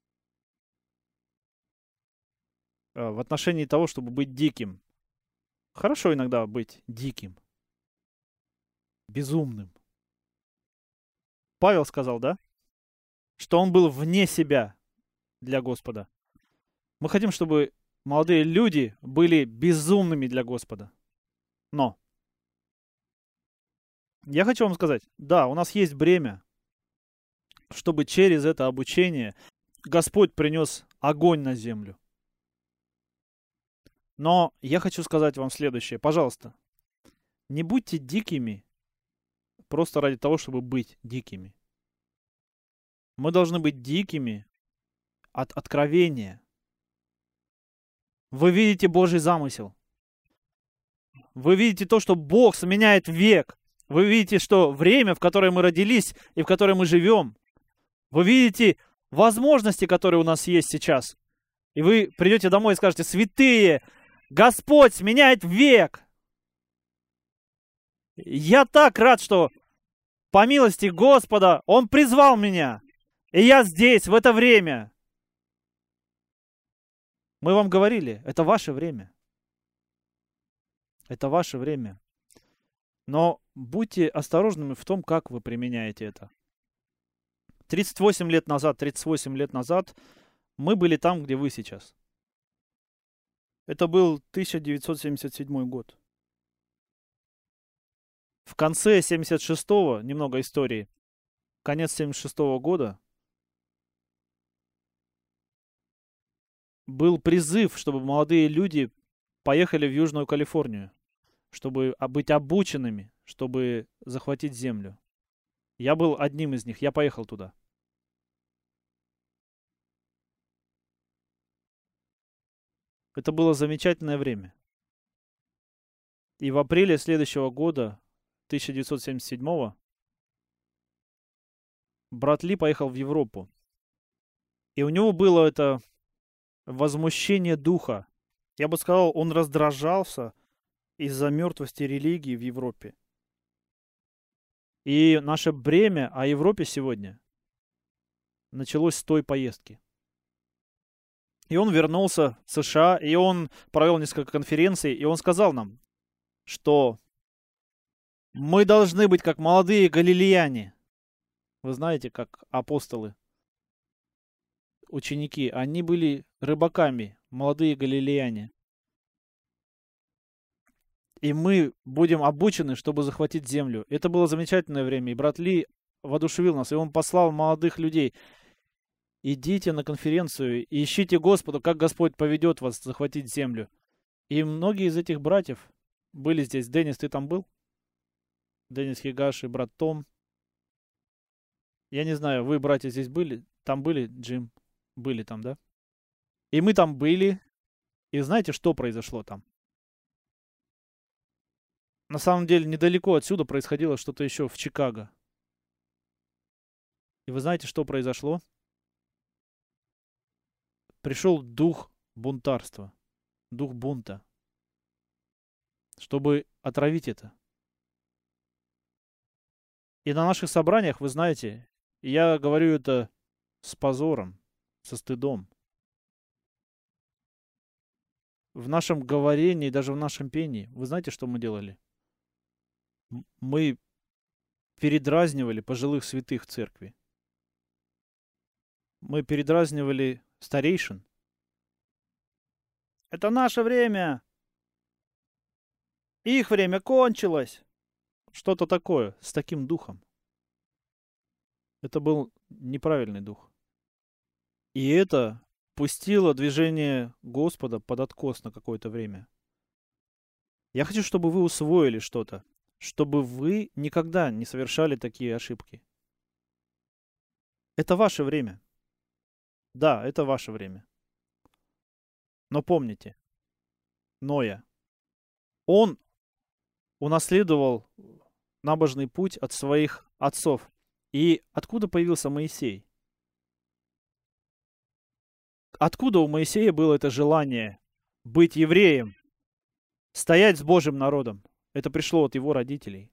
в отношении того, чтобы быть диким, хорошо иногда быть диким, безумным. Павел сказал, да? Что он был вне себя для Господа. Мы хотим, чтобы молодые люди были безумными для Господа. Но я хочу вам сказать, да, у нас есть бремя, чтобы через это обучение Господь принес огонь на землю. Но я хочу сказать вам следующее. Пожалуйста, не будьте дикими просто ради того, чтобы быть дикими. Мы должны быть дикими от откровения. Вы видите Божий замысел. Вы видите то, что Бог сменяет век. Вы видите, что время, в которое мы родились и в которое мы живем. Вы видите возможности, которые у нас есть сейчас. И вы придете домой и скажете, святые, Господь сменяет век. Я так рад, что по милости Господа Он призвал меня. И я здесь, в это время. Мы вам говорили, это ваше время. Это ваше время. Но будьте осторожными в том, как вы применяете это. тридцать восемь лет назад, тридцать восемь лет назад мы были там, где вы сейчас. Это был тысяча девятьсот семьдесят седьмой год. В конце семьдесят шестого, немного истории, конец семьдесят шестого года, был призыв, чтобы молодые люди поехали в Южную Калифорнию, чтобы быть обученными, чтобы захватить землю. Я был одним из них, я поехал туда. Это было замечательное время. И в апреле следующего года, тысяча девятьсот семьдесят седьмого, брат Ли поехал в Европу. И у него было это возмущение духа. Я бы сказал, он раздражался из-за мертвости религии в Европе. И наше бремя о Европе сегодня началось с той поездки. И он вернулся в США, и он провел несколько конференций, и он сказал нам, что мы должны быть как молодые галилеяне. Вы знаете, как апостолы, ученики, они были рыбаками, молодые галилеяне. И мы будем обучены, чтобы захватить землю. Это было замечательное время, и брат Ли воодушевил нас, и он послал молодых людей. Идите на конференцию и ищите Господа, как Господь поведет вас захватить землю. И многие из этих братьев были здесь. Денис, ты там был? Денис Хигаш и брат Том. Я не знаю, вы, братья, здесь были? Там были, Джим? Были там, да? И мы там были. И знаете, что произошло там? На самом деле, недалеко отсюда происходило что-то еще в Чикаго. И вы знаете, что произошло? Пришел дух бунтарства, дух бунта, чтобы отравить это. И на наших собраниях, вы знаете, я говорю это с позором, со стыдом. В нашем говорении, даже в нашем пении, вы знаете, что мы делали? Мы передразнивали пожилых святых церкви. Мы передразнивали старейшин. Это наше время. Их время кончилось. Что-то такое, с таким духом. Это был неправильный дух. И это пустило движение Господа под откос на какое-то время. Я хочу, чтобы вы усвоили что-то, чтобы вы никогда не совершали такие ошибки. Это ваше время. Да, это ваше время. Но помните, Ноя, он унаследовал набожный путь от своих отцов. И откуда появился Моисей? Откуда у Моисея было это желание быть евреем, стоять с Божьим народом? Это пришло от его родителей.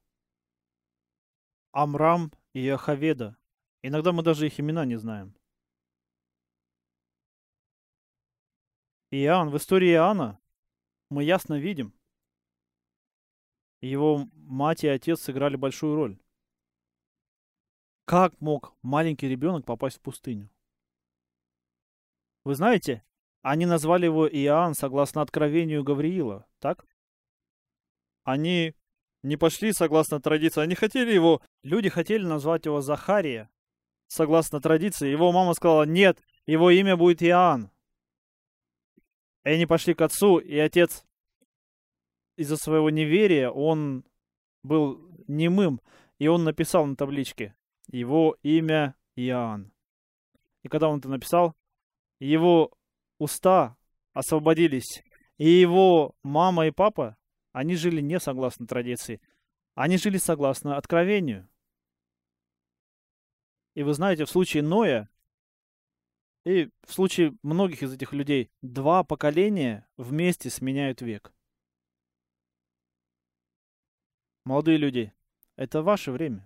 Амрам и Иохаведа. Иногда мы даже их имена не знаем. Иоанн, в истории Иоанна мы ясно видим, его мать и отец сыграли большую роль. Как мог маленький ребенок попасть в пустыню? Вы знаете, они назвали его Иоанн согласно откровению Гавриила, так? Они не пошли согласно традиции, они хотели его, люди хотели назвать его Захария, согласно традиции. Его мама сказала, нет, его имя будет Иоанн. И они пошли к отцу, и отец из-за своего неверия, он был немым, и он написал на табличке его имя Иоанн. И когда он это написал, его уста освободились, и его мама и папа, они жили не согласно традиции, они жили согласно откровению. И вы знаете, в случае Ноя, и в случае многих из этих людей, два поколения вместе сменяют век. Молодые люди, это ваше время.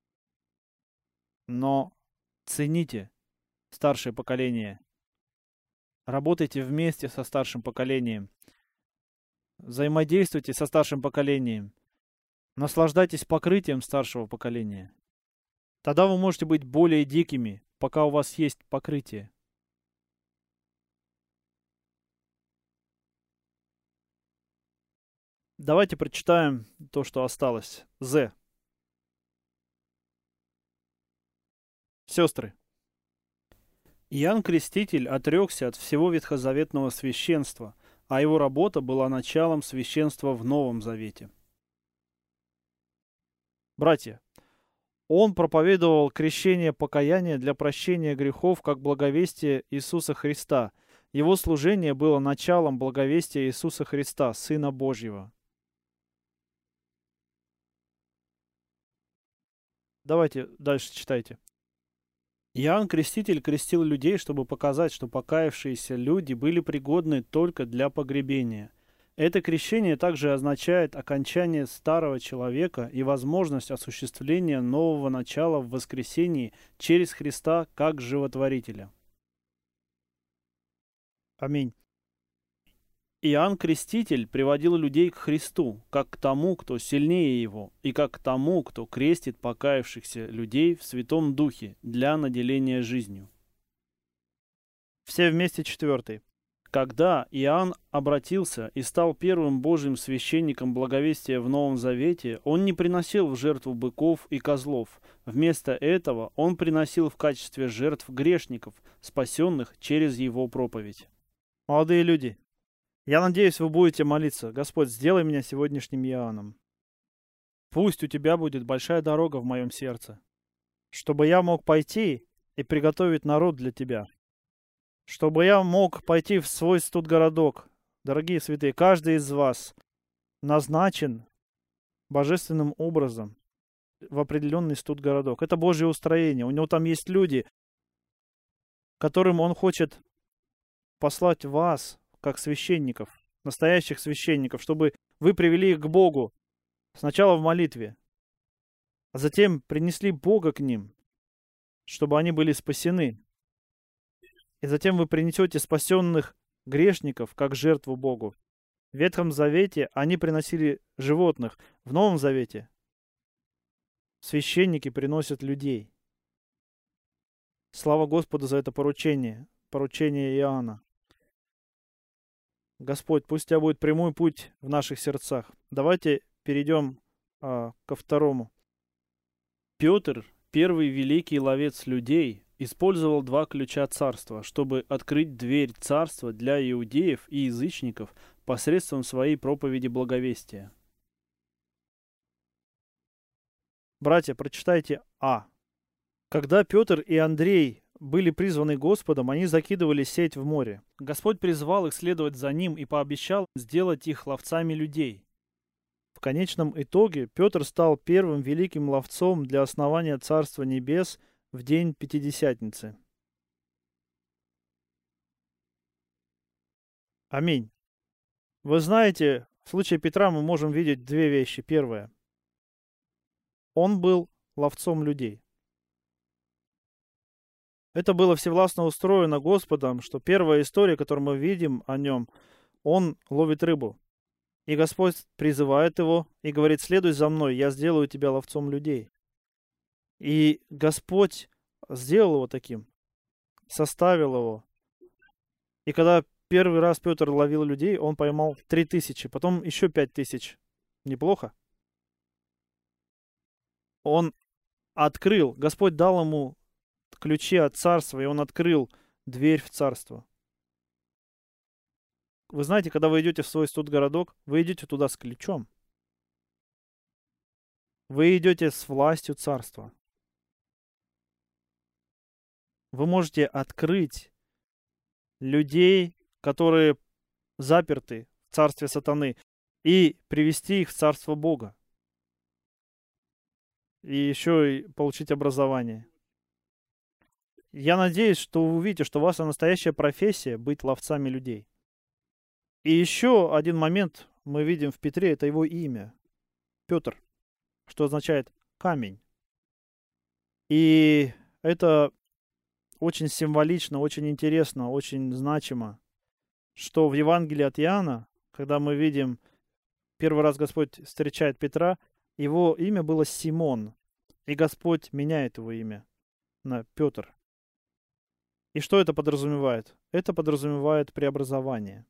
Но цените старшее поколение. Работайте вместе со старшим поколением. Взаимодействуйте со старшим поколением. Наслаждайтесь покрытием старшего поколения. Тогда вы можете быть более дикими, пока у вас есть покрытие. Давайте прочитаем то, что осталось. З. Сестры. Иоанн Креститель отрекся от всего ветхозаветного священства, а его работа была началом священства в Новом Завете. Братья, он проповедовал крещение покаяния для прощения грехов как благовестие Иисуса Христа. Его служение было началом благовестия Иисуса Христа, Сына Божьего. Давайте дальше читайте. Иоанн Креститель крестил людей, чтобы показать, что покаявшиеся люди были пригодны только для погребения. Это крещение также означает окончание старого человека и возможность осуществления нового начала в воскресении через Христа как животворителя. Аминь. Иоанн Креститель приводил людей к Христу, как к тому, кто сильнее его, и как к тому, кто крестит покаявшихся людей в Святом Духе для наделения жизнью. Все вместе четвертый. Когда Иоанн обратился и стал первым Божьим священником благовестия в Новом Завете, он не приносил в жертву быков и козлов. Вместо этого он приносил в качестве жертв грешников, спасенных через его проповедь. Молодые люди, я надеюсь, вы будете молиться: Господь, сделай меня сегодняшним Иоанном. Пусть у Тебя будет большая дорога в моем сердце, чтобы я мог пойти и приготовить народ для Тебя. Чтобы я мог пойти в свой студгородок. Дорогие святые, каждый из вас назначен божественным образом в определенный студгородок. Это Божье устроение. У него там есть люди, которым он хочет послать вас, как священников, настоящих священников, чтобы вы привели их к Богу сначала в молитве, а затем принесли Бога к ним, чтобы они были спасены. И затем вы принесете спасенных грешников как жертву Богу. В Ветхом Завете они приносили животных. В Новом Завете священники приносят людей. Слава Господу за это поручение, поручение Иоанна. Господь, пусть у Тебя будет прямой путь в наших сердцах. Давайте перейдем а, ко второму. Петр, первый великий ловец людей, использовал два ключа царства, чтобы открыть дверь царства для иудеев и язычников посредством своей проповеди благовестия. Братья, прочитайте А. Когда Петр и Андрей были призваны Господом, они закидывали сеть в море. Господь призвал их следовать за ним и пообещал сделать их ловцами людей. В конечном итоге Петр стал первым великим ловцом для основания Царства Небес в день Пятидесятницы. Аминь. Вы знаете, в случае Петра мы можем видеть две вещи. Первое. Он был ловцом людей. Это было всевластно устроено Господом, что первая история, которую мы видим о нем, он ловит рыбу. И Господь призывает его и говорит: следуй за мной, я сделаю тебя ловцом людей. И Господь сделал его таким, составил его. И когда первый раз Петр ловил людей, он поймал три тысячи, потом еще пять тысяч. Неплохо? Он открыл, Господь дал ему ключи от царства, и он открыл дверь в царство. Вы знаете, когда вы идете в свой студгородок, вы идете туда с ключом. Вы идете с властью царства. Вы можете открыть людей, которые заперты в царстве сатаны, и привести их в царство Бога. И еще и получить образование. Я надеюсь, что вы увидите, что у вас настоящая профессия — быть ловцами людей. И еще один момент мы видим в Петре, это его имя. Петр, что означает камень. И это очень символично, очень интересно, очень значимо, что в Евангелии от Иоанна, когда мы видим, первый раз Господь встречает Петра, его имя было Симон. И Господь меняет его имя на Петр. И что это подразумевает? Это подразумевает преобразование.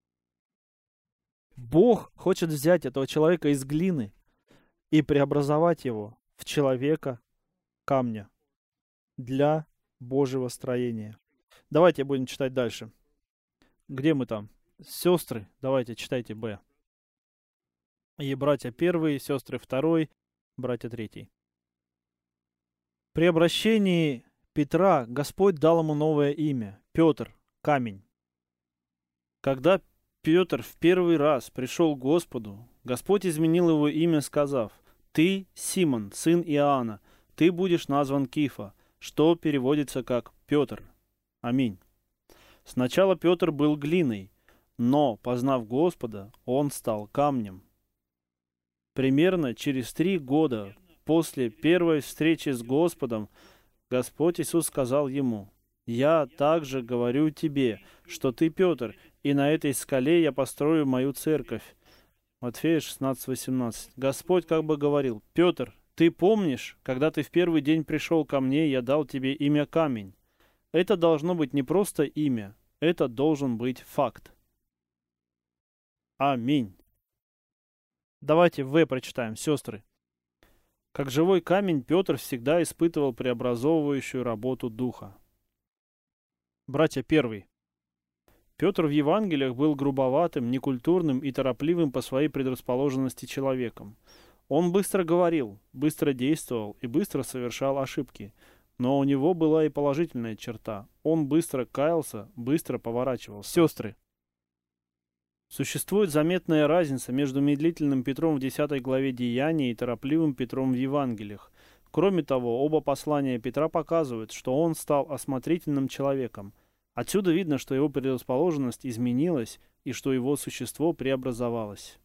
Бог хочет взять этого человека из глины и преобразовать его в человека камня для Божьего строения. Давайте будем читать дальше. Где мы там? Сестры, давайте читайте Б. И братья первый, сестры второй, братья третий. При обращении Петра Господь дал ему новое имя – Петр, камень. Когда Петр в первый раз пришел к Господу, Господь изменил его имя, сказав: «Ты, Симон, сын Иоанна, ты будешь назван Кифа», что переводится как Петр. Аминь. Сначала Петр был глиной, но, познав Господа, он стал камнем. Примерно через три года после первой встречи с Господом Господь Иисус сказал ему: «Я также говорю тебе, что ты Петр, и на этой скале я построю мою церковь». Матфея шестнадцать восемнадцать. Господь как бы говорил: «Петр, ты помнишь, когда ты в первый день пришел ко мне, я дал тебе имя камень? Это должно быть не просто имя, это должен быть факт». Аминь. Давайте В прочитаем, сестры. Как живой камень, Петр всегда испытывал преобразовывающую работу Духа. Братья первый. Петр в Евангелиях был грубоватым, некультурным и торопливым по своей предрасположенности человеком. Он быстро говорил, быстро действовал и быстро совершал ошибки. Но у него была и положительная черта. Он быстро каялся, быстро поворачивался. Сестры. Существует заметная разница между медлительным Петром в десятой главе Деяний и торопливым Петром в Евангелиях. Кроме того, оба послания Петра показывают, что он стал осмотрительным человеком. Отсюда видно, что его предрасположенность изменилась и что его существо преобразовалось.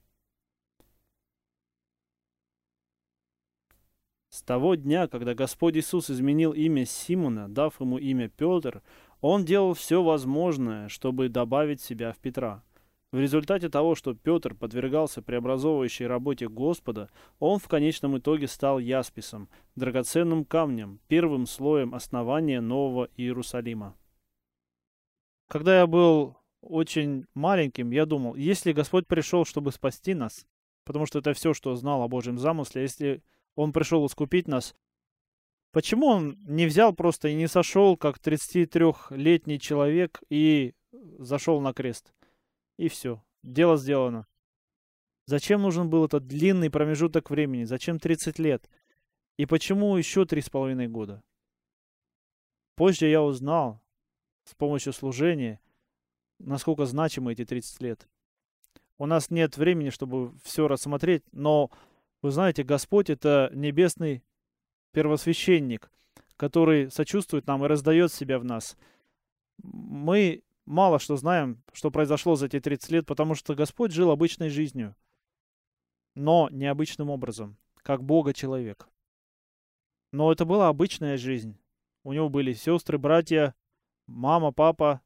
С того дня, когда Господь Иисус изменил имя Симона, дав ему имя Петр, он делал все возможное, чтобы добавить себя в Петра. В результате того, что Петр подвергался преобразовывающей работе Господа, он в конечном итоге стал ясписом, драгоценным камнем, первым слоем основания Нового Иерусалима. Когда я был очень маленьким, я думал, если Господь пришел, чтобы спасти нас, потому что это все, что знал о Божьем замысле, если Он пришел искупить нас, почему Он не взял просто и не сошел, как тридцатитрёхлетний человек, и зашел на крест? И все. Дело сделано. Зачем нужен был этот длинный промежуток времени? Зачем тридцать лет? И почему еще три с половиной года? Позже я узнал, с помощью служения, насколько значимы эти тридцать лет. У нас нет времени, чтобы все рассмотреть, но, вы знаете, Господь — это небесный первосвященник, который сочувствует нам и раздает себя в нас. Мы мало что знаем, что произошло за эти тридцать лет, потому что Господь жил обычной жизнью, но необычным образом, как Бога-человек. Но это была обычная жизнь. У него были сестры, братья, мама, папа,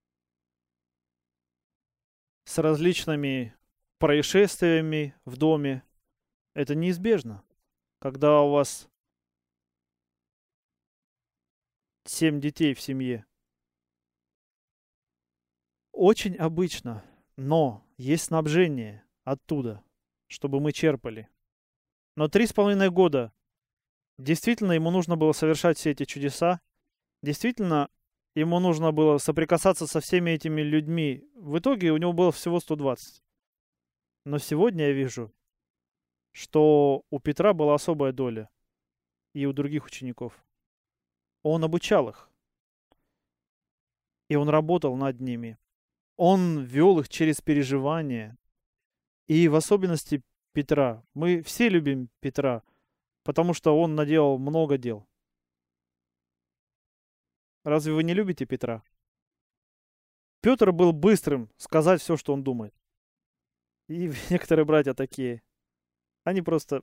с различными происшествиями в доме. Это неизбежно, когда у вас семь детей в семье. Очень обычно, но есть снабжение оттуда, чтобы мы черпали. Но три с половиной года действительно ему нужно было совершать все эти чудеса. Действительно, ему нужно было соприкасаться со всеми этими людьми. В итоге у него было всего сто двадцать. Но сегодня я вижу, что у Петра была особая доля и у других учеников. Он обучал их, и он работал над ними. Он вел их через переживания. И в особенности Петра. Мы все любим Петра, потому что он наделал много дел. Разве вы не любите Петра? Петр был быстрым сказать все, что он думает. И некоторые братья такие. Они просто...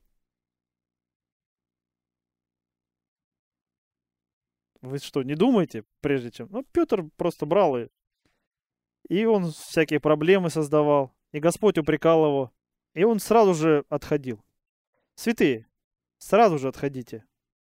Вы что, не думаете, прежде чем? Ну, Петр просто брал и... И он всякие проблемы создавал. И Господь упрекал его. И он сразу же отходил. Святые, сразу же отходите.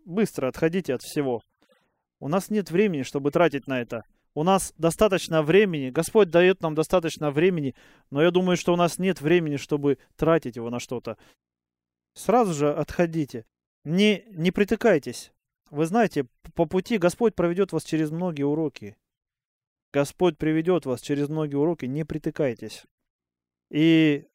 быстро отходите от всего. У нас нет времени, чтобы тратить на это. У нас достаточно времени, Господь дает нам достаточно времени, но я думаю, что у нас нет времени, чтобы тратить его на что-то. Сразу же отходите. Не, не притыкайтесь. Вы знаете, по пути Господь проведет вас через многие уроки. Господь приведет вас через многие уроки, не притыкайтесь. И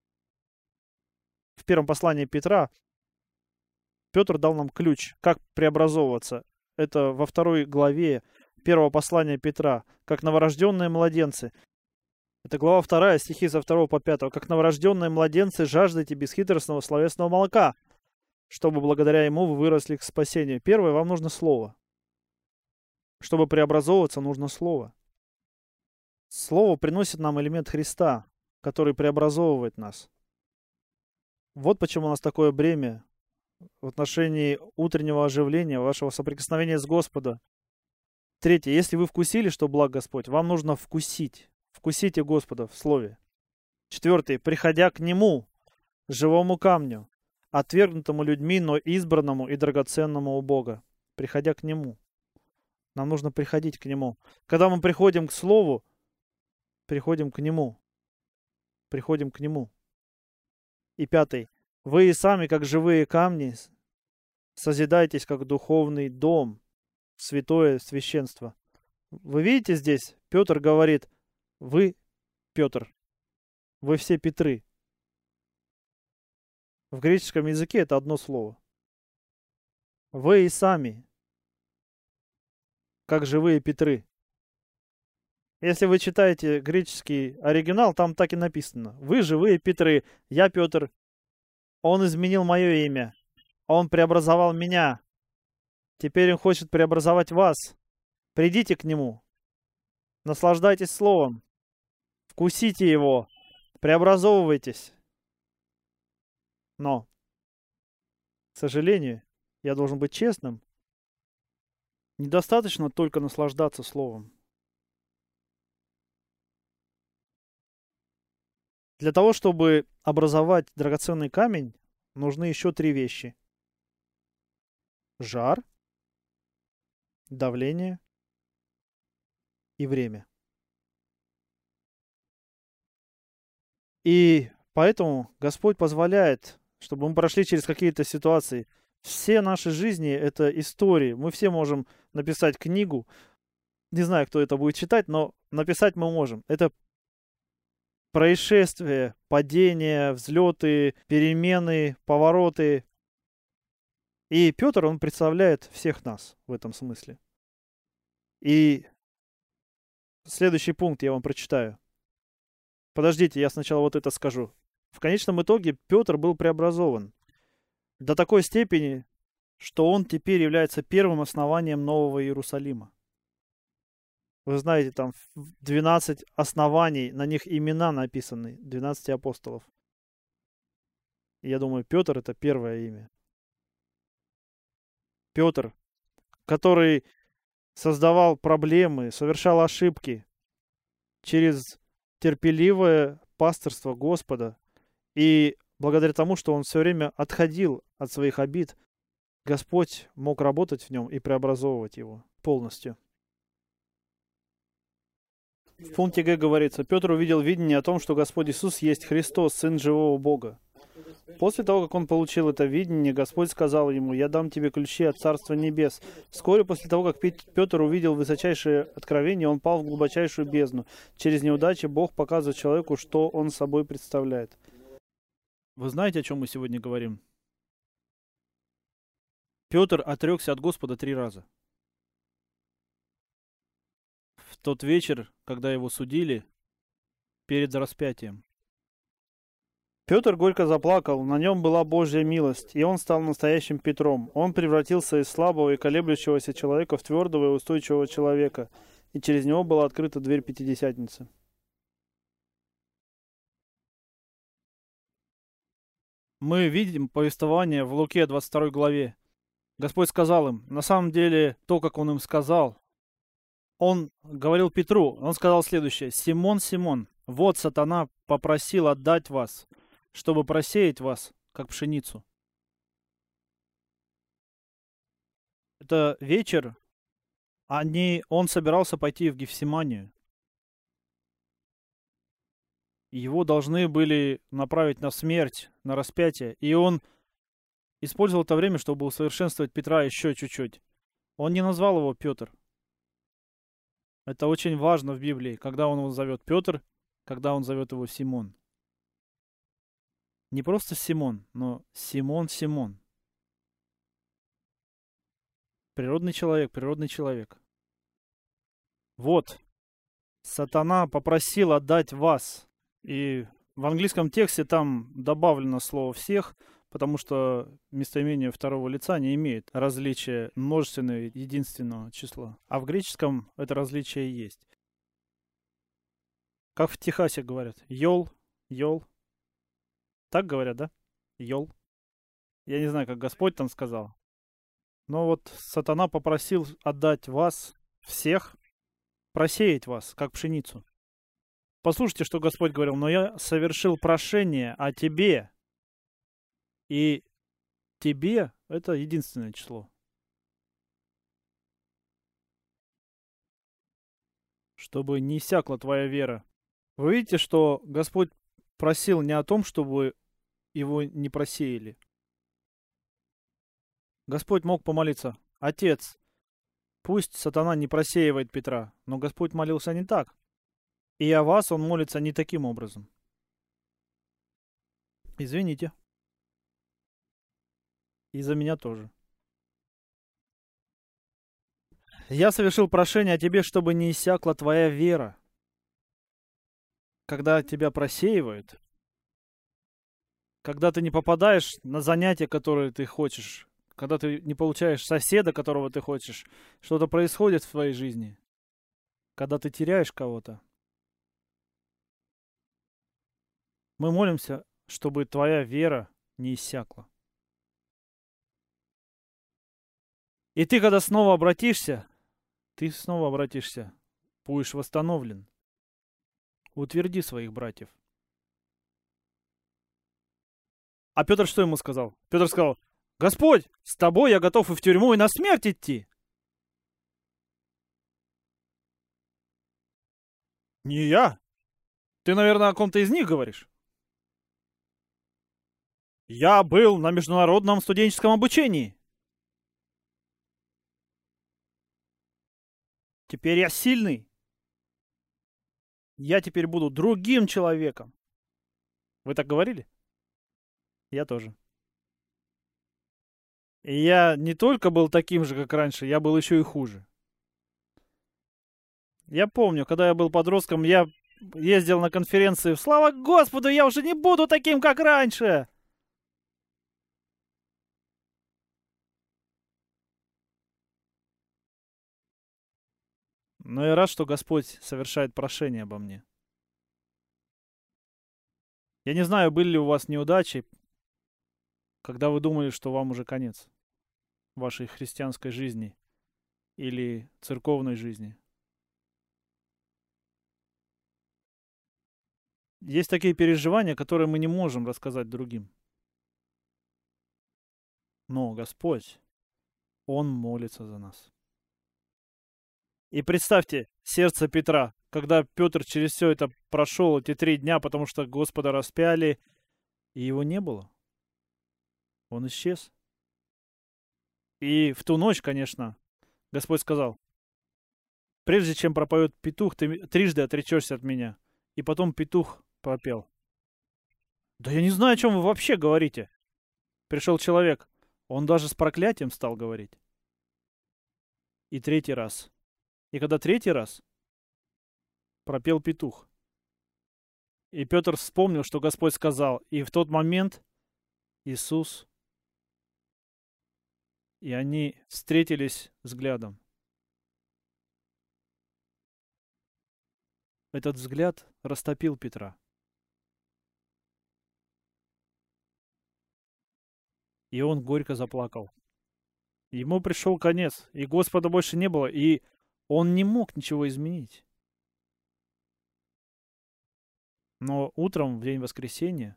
в первом послании Петра Петр дал нам ключ, как преобразовываться. Это во второй главе первого послания Петра, как новорожденные младенцы. Это глава вторая, стихи со второго по пятого. Как новорожденные младенцы жаждайте бесхитростного словесного молока, чтобы благодаря ему вы выросли к спасению. Первое, вам нужно слово. Чтобы преобразовываться, нужно слово. Слово приносит нам элемент Христа, который преобразовывает нас. Вот почему у нас такое бремя в отношении утреннего оживления, вашего соприкосновения с Господом. Третье. Если вы вкусили, что благ Господь, вам нужно вкусить. Вкусите Господа в Слове. Четвертое. Приходя к Нему, живому камню, отвергнутому людьми, но избранному и драгоценному у Бога. Приходя к Нему. Нам нужно приходить к Нему. Когда мы приходим к Слову, приходим к Нему. Приходим к Нему. И пятый. Вы и сами, как живые камни, созидайтесь, как духовный дом, святое священство. Вы видите здесь, Петр говорит, вы, Петр, вы все Петры. В греческом языке это одно слово. Вы и сами, как живые Петры. Если вы читаете греческий оригинал, там так и написано. Вы живые Петры, я Петр. Он изменил мое имя. Он преобразовал меня. Теперь он хочет преобразовать вас. Придите к нему. Наслаждайтесь словом. Вкусите его. Преобразовывайтесь. Но, к сожалению, я должен быть честным. Недостаточно только наслаждаться словом. Для того, чтобы образовать драгоценный камень, нужны еще три вещи. Жар, давление и время. И поэтому Господь позволяет, чтобы мы прошли через какие-то ситуации. Все наши жизни — это истории. Мы все можем написать книгу. Не знаю, кто это будет читать, но написать мы можем. Это происшествия, падения, взлеты, перемены, повороты. И Петр, он представляет всех нас в этом смысле. И следующий пункт я вам прочитаю. Подождите, я сначала вот это скажу. В конечном итоге Петр был преобразован до такой степени, что он теперь является первым основанием Нового Иерусалима. Вы знаете, там двенадцать оснований, на них имена написаны, двенадцати апостолов. Я думаю, Петр — это первое имя. Петр, который создавал проблемы, совершал ошибки через терпеливое пастырство Господа. И благодаря тому, что он все время отходил от своих обид, Господь мог работать в нем и преобразовывать его полностью. В пункте Г говорится, Петр увидел видение о том, что Господь Иисус есть Христос, Сын живого Бога. После того, как он получил это видение, Господь сказал ему, «Я дам тебе ключи от Царства Небес». Вскоре после того, как Петр увидел высочайшее откровение, он пал в глубочайшую бездну. Через неудачи Бог показывает человеку, что он собой представляет. Вы знаете, о чем мы сегодня говорим? Петр отрекся от Господа три раза. В тот вечер, когда его судили перед распятием. Петр горько заплакал, на нем была Божья милость, и он стал настоящим Петром. Он превратился из слабого и колеблющегося человека в твердого и устойчивого человека, и через него была открыта дверь Пятидесятницы. Мы видим повествование в Луке двадцать второй главе. Господь сказал им, на самом деле, то, как Он им сказал, Он говорил Петру, Он сказал следующее, «Симон, Симон, вот сатана попросил отдать вас, чтобы просеять вас, как пшеницу». Это вечер, они, он собирался пойти в Гефсиманию. Его должны были направить на смерть, на распятие. И он использовал это время, чтобы усовершенствовать Петра еще чуть-чуть. Он не назвал его Петр. Это очень важно в Библии, когда он его зовет Петр, когда он зовет его Симон. Не просто Симон, но Симон Симон. Природный человек, природный человек. Вот, сатана попросил отдать вас. И в английском тексте там добавлено слово «всех», потому что местоимение второго лица не имеет различия множественного и единственного числа. А в греческом это различие есть. Как в Техасе говорят. Йол, йол. Так говорят, да? Йол. Я не знаю, как Господь там сказал. Но вот сатана попросил отдать вас, всех, просеять вас, как пшеницу. Послушайте, что Господь говорил. Но я совершил прошение о тебе. И тебе это единственное число. Чтобы не иссякла твоя вера. Вы видите, что Господь просил не о том, чтобы его не просеяли. Господь мог помолиться: Отец, пусть сатана не просеивает Петра. Но Господь молился не так. И о вас он молится не таким образом. Извините. И за меня тоже. Я совершил прошение о тебе, чтобы не иссякла твоя вера. Когда тебя просеивают, когда ты не попадаешь на занятия, которые ты хочешь, когда ты не получаешь соседа, которого ты хочешь, что-то происходит в твоей жизни, когда ты теряешь кого-то, мы молимся, чтобы твоя вера не иссякла. И ты, когда снова обратишься, ты снова обратишься, будешь восстановлен. Утверди своих братьев. А Петр что ему сказал? Петр сказал: Господь, с тобой я готов и в тюрьму, и на смерть идти. Не я. Ты, наверное, о ком-то из них говоришь. Я был на международном студенческом обучении. Теперь я сильный. Я теперь буду другим человеком. Вы так говорили? Я тоже. И я не только был таким же, как раньше, я был еще и хуже. Я помню, когда я был подростком, я ездил на конференции. Слава Господу, я уже не буду таким, как раньше. Но я рад, что Господь совершает прошение обо мне. Я не знаю, были ли у вас неудачи, когда вы думали, что вам уже конец вашей христианской жизни или церковной жизни. Есть такие переживания, которые мы не можем рассказать другим. Но Господь, Он молится за нас. И представьте сердце Петра, когда Петр через все это прошел, эти три дня, потому что Господа распяли, и его не было. Он исчез. И в ту ночь, конечно, Господь сказал: прежде чем пропоет петух, ты трижды отречешься от меня. И потом петух пропел. Да я не знаю, о чем вы вообще говорите. Пришел человек, он даже с проклятием стал говорить. И третий раз. И когда третий раз пропел петух, и Петр вспомнил, что Господь сказал, и в тот момент Иисус, и они встретились взглядом. Этот взгляд растопил Петра. И он горько заплакал. Ему пришел конец, и Господа больше не было, и он не мог ничего изменить. Но утром, в день воскресения,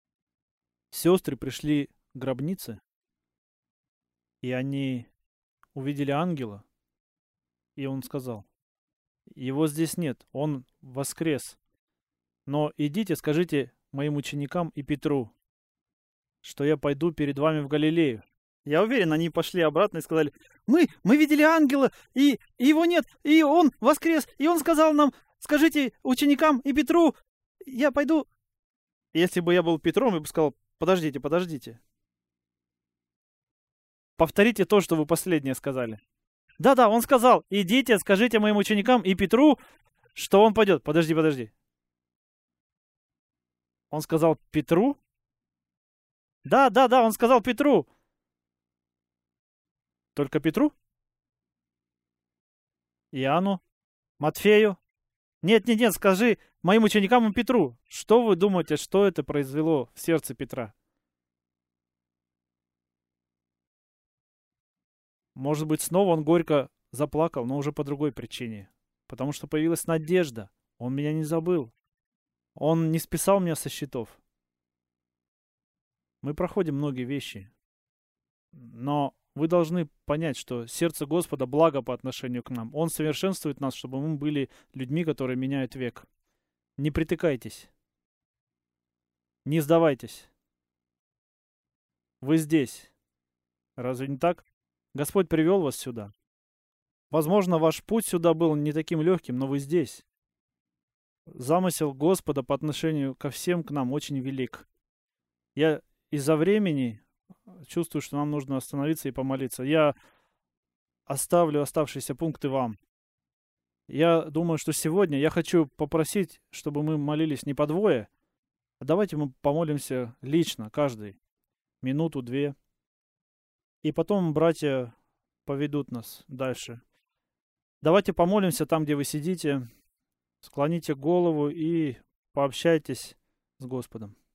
сестры пришли к гробнице, и они увидели ангела, и он сказал: его здесь нет, он воскрес. Но идите, скажите моим ученикам и Петру, что я пойду перед вами в Галилею. Я уверен, они пошли обратно и сказали: мы, мы видели ангела, и, и его нет, и он воскрес, и он сказал нам: скажите ученикам и Петру, я пойду. Если бы я был Петром, я бы сказал: подождите, подождите. Повторите то, что вы последнее сказали. Да-да, он сказал: идите, скажите моим ученикам и Петру, что он пойдет. Подожди, подожди. Он сказал Петру? Да, да, да, он сказал Петру. Только Петру? Иоанну? Матфею? Нет, нет, нет, скажи моим ученикам и Петру. Что вы думаете, что это произвело в сердце Петра? Может быть, снова он горько заплакал, но уже по другой причине. Потому что появилась надежда. Он меня не забыл. Он не списал меня со счетов. Мы проходим многие вещи. Но вы должны понять, что сердце Господа благо по отношению к нам. Он совершенствует нас, чтобы мы были людьми, которые меняют век. Не притыкайтесь. Не сдавайтесь. Вы здесь. Разве не так? Господь привел вас сюда. Возможно, ваш путь сюда был не таким легким, но вы здесь. Замысел Господа по отношению ко всем к нам очень велик. Я из-за времени чувствую, что нам нужно остановиться и помолиться. Я оставлю оставшиеся пункты вам. Я думаю, что сегодня я хочу попросить, чтобы мы молились не по двое, а давайте мы помолимся лично, каждый, минуту-две. И потом братья поведут нас дальше. Давайте помолимся там, где вы сидите, склоните голову и пообщайтесь с Господом.